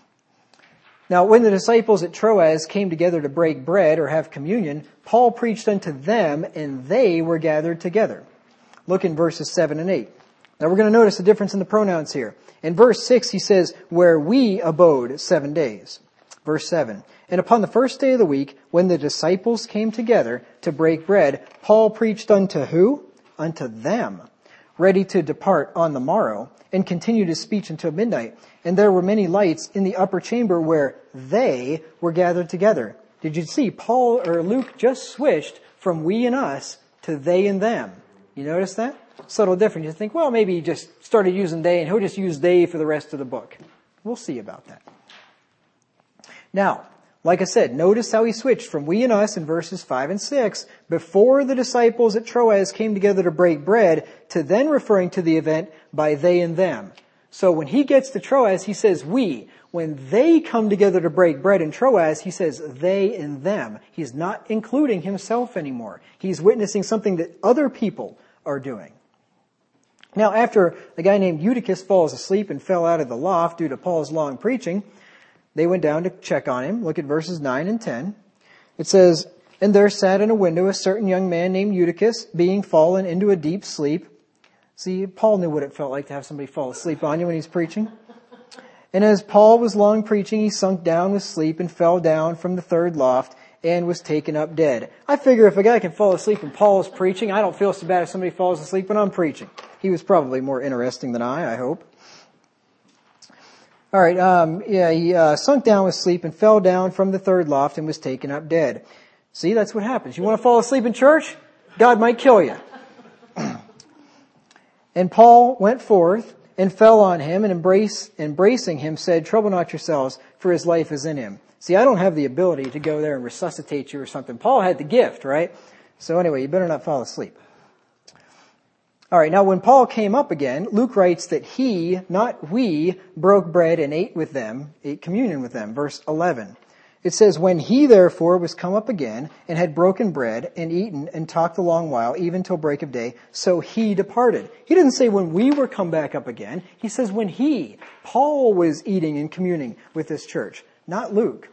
A: Now, when the disciples at Troas came together to break bread or have communion, Paul preached unto them, and they were gathered together. Look in verses 7 and 8. Now, we're going to notice the difference in the pronouns here. In verse 6, he says, where we abode 7 days. Verse 7, and upon the first day of the week, when the disciples came together to break bread, Paul preached unto who? Unto them, ready to depart on the morrow, and continued his speech until midnight. And there were many lights in the upper chamber where they were gathered together. Did you see Luke just switched from we and us to they and them? You notice that? Subtle difference. You think, well, maybe he just started using they and he'll just use they for the rest of the book. We'll see about that. Now, like I said, notice how he switched from we and us in verses 5 and 6, before the disciples at Troas came together to break bread, to then referring to the event by they and them. So when he gets to Troas, he says we. When they come together to break bread in Troas, he says they and them. He's not including himself anymore. He's witnessing something that other people are doing. Now, after a guy named Eutychus falls asleep and fell out of the loft due to Paul's long preaching, they went down to check on him. Look at verses 9 and 10. It says, and there sat in a window a certain young man named Eutychus, being fallen into a deep sleep. See, Paul knew what it felt like to have somebody fall asleep on you when he's preaching. And as Paul was long preaching, he sunk down with sleep and fell down from the third loft and was taken up dead. I figure if a guy can fall asleep when Paul is preaching, I don't feel so bad if somebody falls asleep when I'm preaching. He was probably more interesting than I hope. All right, he sunk down with sleep and fell down from the third loft and was taken up dead. See, that's what happens. You want to fall asleep in church? God might kill you. And Paul went forth and fell on him and embracing him said, trouble not yourselves, for his life is in him. See, I don't have the ability to go there and resuscitate you or something. Paul had the gift, right? So anyway, you better not fall asleep. All right, now when Paul came up again, Luke writes that he, not we, broke bread and ate communion with them. Verse 11. It says, when he therefore was come up again and had broken bread and eaten and talked a long while, even till break of day, so he departed. He didn't say when we were come back up again. He says when Paul was eating and communing with this church, not Luke.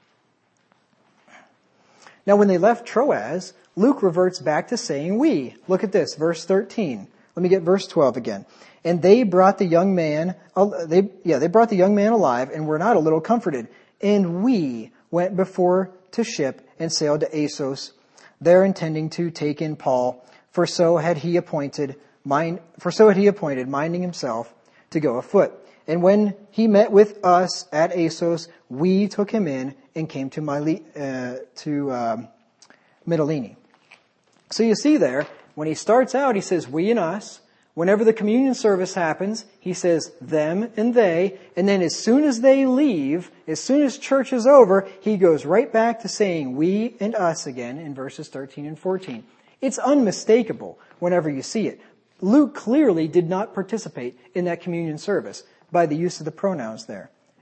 A: Now when they left Troas, Luke reverts back to saying we. Look at this, verse 13. Let me get verse 12 again. And they brought the young man, alive and were not a little comforted. And we went before to ship and sailed to Assos, there intending to take in Paul, for so had he appointed, minding himself to go afoot. And when he met with us at Assos, we took him in and came to Mytilene. So you see there, when he starts out, he says we and us. Whenever the communion service happens, he says them and they. And then as soon as they leave, as soon as church is over, he goes right back to saying we and us again in verses 13 and 14. It's unmistakable whenever you see it. Luke clearly did not participate in that communion service by the use of the pronouns there.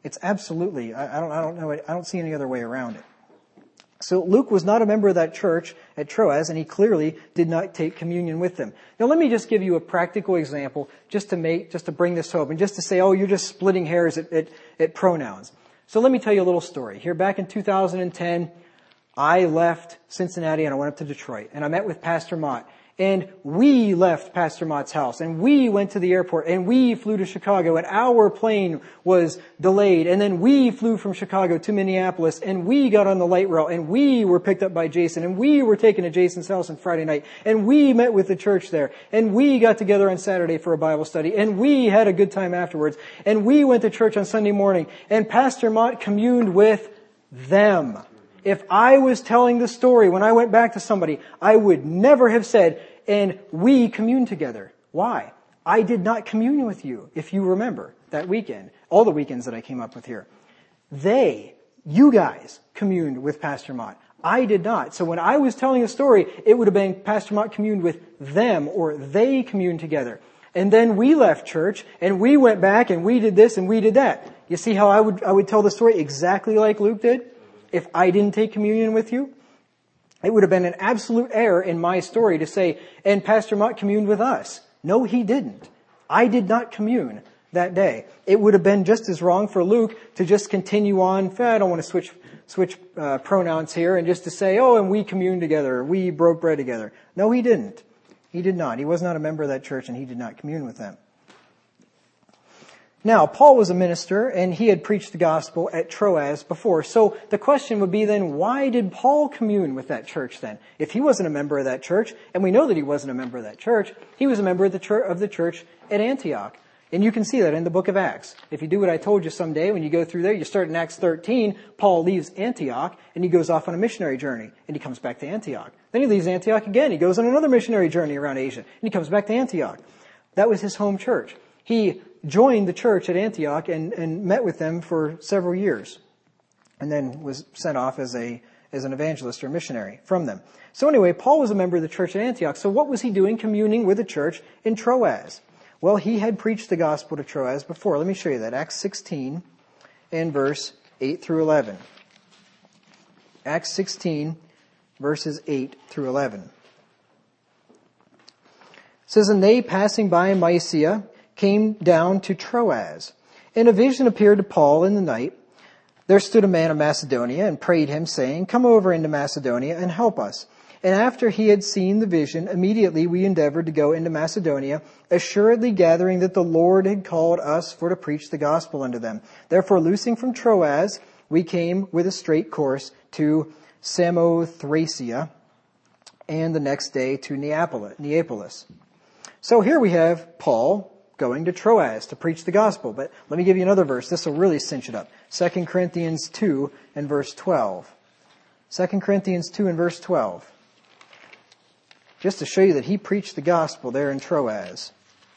A: It's absolutely, I don't know, I don't see any other way around it. So Luke was not a member of that church at Troas, and he clearly did not take communion with them. Now let me just give you a practical example just to bring this home, and just to say, oh, you're just splitting hairs at pronouns. So let me tell you a little story. Here back in 2010, I left Cincinnati and I went up to Detroit, and I met with Pastor Mott. And we left Pastor Mott's house, and we went to the airport, and we flew to Chicago, and our plane was delayed. And then we flew from Chicago to Minneapolis, and we got on the light rail, and we were picked up by Jason, and we were taken to Jason's house on Friday night, and we met with the church there, and we got together on Saturday for a Bible study, and we had a good time afterwards, and we went to church on Sunday morning, and Pastor Mott communed with them. If I was telling the story when I went back to somebody, I would never have said, and we communed together. Why? I did not commune with you, if you remember, that weekend, all the weekends that I came up with here. You guys communed with Pastor Mott. I did not. So when I was telling a story, it would have been Pastor Mott communed with them, or they communed together. And then we left church, and we went back, and we did this, and we did that. You see how I would tell the story exactly like Luke did? If I didn't take communion with you, it would have been an absolute error in my story to say, and Pastor Mott communed with us. No, he didn't. I did not commune that day. It would have been just as wrong for Luke to just continue on. I don't want to switch pronouns here, and just to say, oh, and we communed together, we broke bread together. No, he didn't. He did not. He was not a member of that church, and he did not commune with them. Now, Paul was a minister, and he had preached the gospel at Troas before. So the question would be then, why did Paul commune with that church then? If he wasn't a member of that church, and we know that he wasn't a member of that church, he was a member of the church at Antioch. And you can see that in the book of Acts. If you do what I told you someday, when you go through there, you start in Acts 13, Paul leaves Antioch, and he goes off on a missionary journey, and he comes back to Antioch. Then he leaves Antioch again. He goes on another missionary journey around Asia, and he comes back to Antioch. That was his home church. He joined the church at Antioch and met with them for several years, and then was sent off as an evangelist or missionary from them. So anyway, Paul was a member of the church at Antioch. So what was he doing communing with the church in Troas? Well, he had preached the gospel to Troas before. Let me show you that. Acts 16 and verse 8 through 11. Acts 16, verses 8 through 11. It says, and they, passing by Mysia, came down to Troas. And a vision appeared to Paul in the night. There stood a man of Macedonia and prayed him, saying, come over into Macedonia and help us. And after he had seen the vision, immediately we endeavored to go into Macedonia, assuredly gathering that the Lord had called us for to preach the gospel unto them. Therefore, loosing from Troas, we came with a straight course to Samothracia, and the next day to Neapolis. So here we have Paul going to Troas to preach the gospel. But let me give you another verse. This will really cinch it up. 2 Corinthians 2 and verse 12. 2 Corinthians 2 and verse 12. Just to show you that he preached the gospel there in Troas.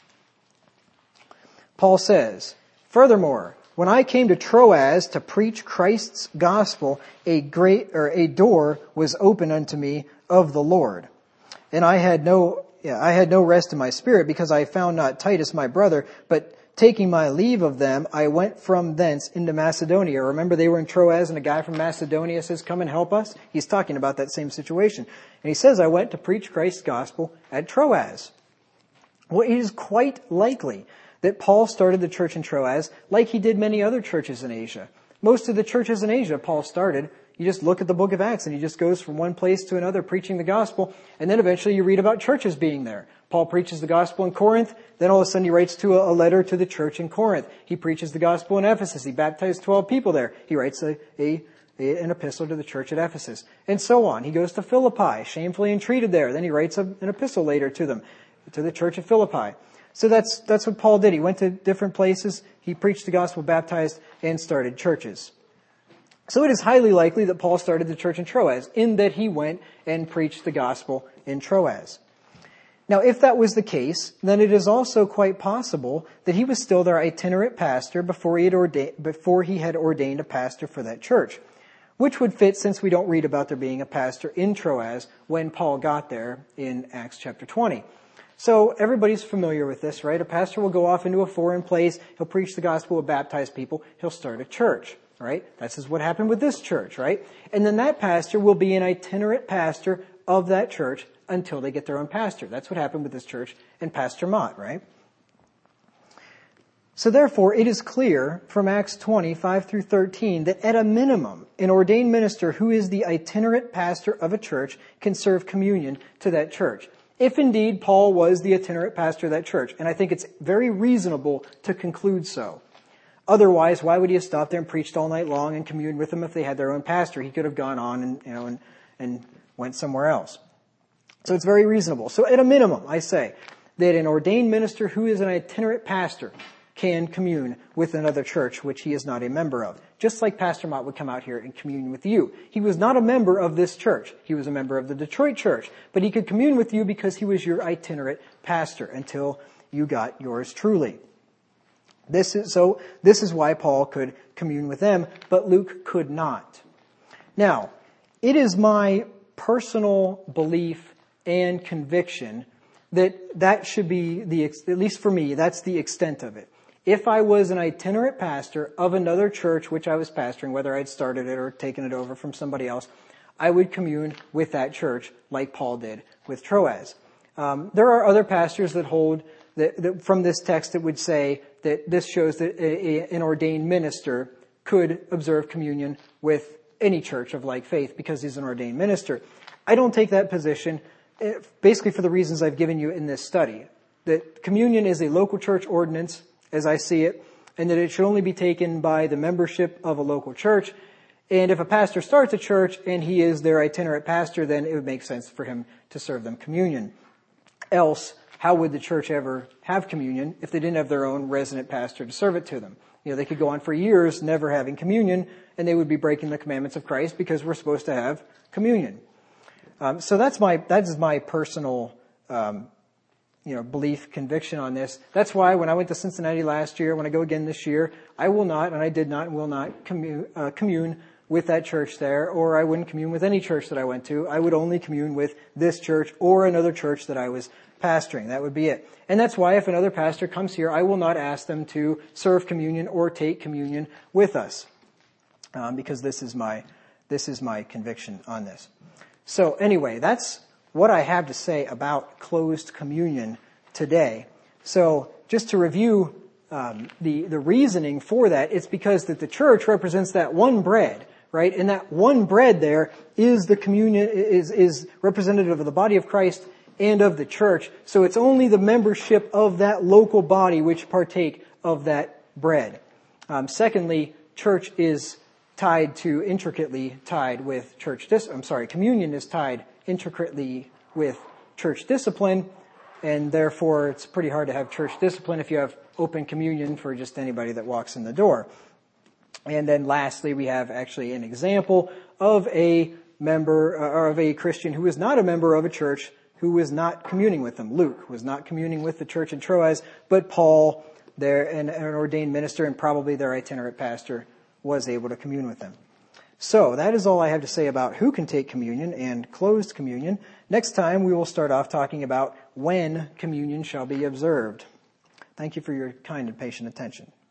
A: Paul says, furthermore, when I came to Troas to preach Christ's gospel, a door was opened unto me of the Lord. And I had no rest in my spirit, because I found not Titus my brother, but taking my leave of them, I went from thence into Macedonia. Remember, they were in Troas, and a guy from Macedonia says, come and help us. He's talking about that same situation. And he says, I went to preach Christ's gospel at Troas. Well, it is quite likely that Paul started the church in Troas like he did many other churches in Asia. Most of the churches in Asia Paul started, you just look at the book of Acts, and he just goes from one place to another preaching the gospel, and then eventually you read about churches being there. Paul preaches the gospel in Corinth, then all of a sudden he writes to a letter to the church in Corinth. He preaches the gospel in Ephesus. He baptized 12 people there. He writes an epistle to the church at Ephesus, and so on. He goes to Philippi, shamefully entreated there. Then he writes an epistle later to them, to the church at Philippi. So that's what Paul did. He went to different places. He preached the gospel, baptized, and started churches. So it is highly likely that Paul started the church in Troas, in that he went and preached the gospel in Troas. Now, if that was the case, then it is also quite possible that he was still their itinerant pastor before he had ordained a pastor for that church, which would fit since we don't read about there being a pastor in Troas when Paul got there in Acts chapter 20. So everybody's familiar with this, right? A pastor will go off into a foreign place. He'll preach the gospel, will baptize people. He'll start a church, right? That's what happened with this church, right? And then that pastor will be an itinerant pastor of that church until they get their own pastor. That's what happened with this church and Pastor Mott, right? So therefore, it is clear from Acts 20, 5 through 13, that at a minimum, an ordained minister who is the itinerant pastor of a church can serve communion to that church. If indeed Paul was the itinerant pastor of that church, and I think it's very reasonable to conclude so. Otherwise, why would he have stopped there and preached all night long and communed with them if they had their own pastor? He could have gone on and went somewhere else. So it's very reasonable. So at a minimum, I say that an ordained minister who is an itinerant pastor can commune with another church which he is not a member of. Just like Pastor Mott would come out here and commune with you. He was not a member of this church. He was a member of the Detroit church. But he could commune with you because he was your itinerant pastor until you got yours truly. This is why Paul could commune with them, but Luke could not. Now, it is my personal belief and conviction that should be at least for me, that's the extent of it. If I was an itinerant pastor of another church which I was pastoring, whether I'd started it or taken it over from somebody else, I would commune with that church like Paul did with Troas. There are other pastors that hold that from this text that would say that this shows that an ordained minister could observe communion with any church of like faith because he's an ordained minister. I don't take that position basically for the reasons I've given you in this study. That communion is a local church ordinance, as I see it, and that it should only be taken by the membership of a local church. And if a pastor starts a church and he is their itinerant pastor, then it would make sense for him to serve them communion. Else, how would the church ever have communion if they didn't have their own resident pastor to serve it to them? They could go on for years never having communion, and they would be breaking the commandments of Christ because we're supposed to have communion. So that is my personal belief, conviction on this. That's why when I went to Cincinnati last year, when I go again this year, I will not, and I did not and will not commune with that church there, or I wouldn't commune with any church that I went to. I would only commune with this church or another church that I was pastoring. That would be it. And that's why if another pastor comes here, I will not ask them to serve communion or take communion with us, because this is my conviction on this. So anyway, that's what I have to say about closed communion today. So just to review the reasoning for that, it's because that the church represents that one bread, right? And that one bread there is the communion, is representative of the body of Christ and of the church. So it's only the membership of that local body which partake of that bread. Secondly, church is intricately tied with church communion is tied intricately with church discipline, and therefore it's pretty hard to have church discipline if you have open communion for just anybody that walks in the door. And then lastly, we have actually an example of a member or of a Christian who is not a member of a church who was not communing with them. Luke was not communing with the church in Troas, but Paul, an ordained minister and probably their itinerant pastor, was able to commune with them. So that is all I have to say about who can take communion and closed communion. Next time we will start off talking about when communion shall be observed. Thank you for your kind and patient attention.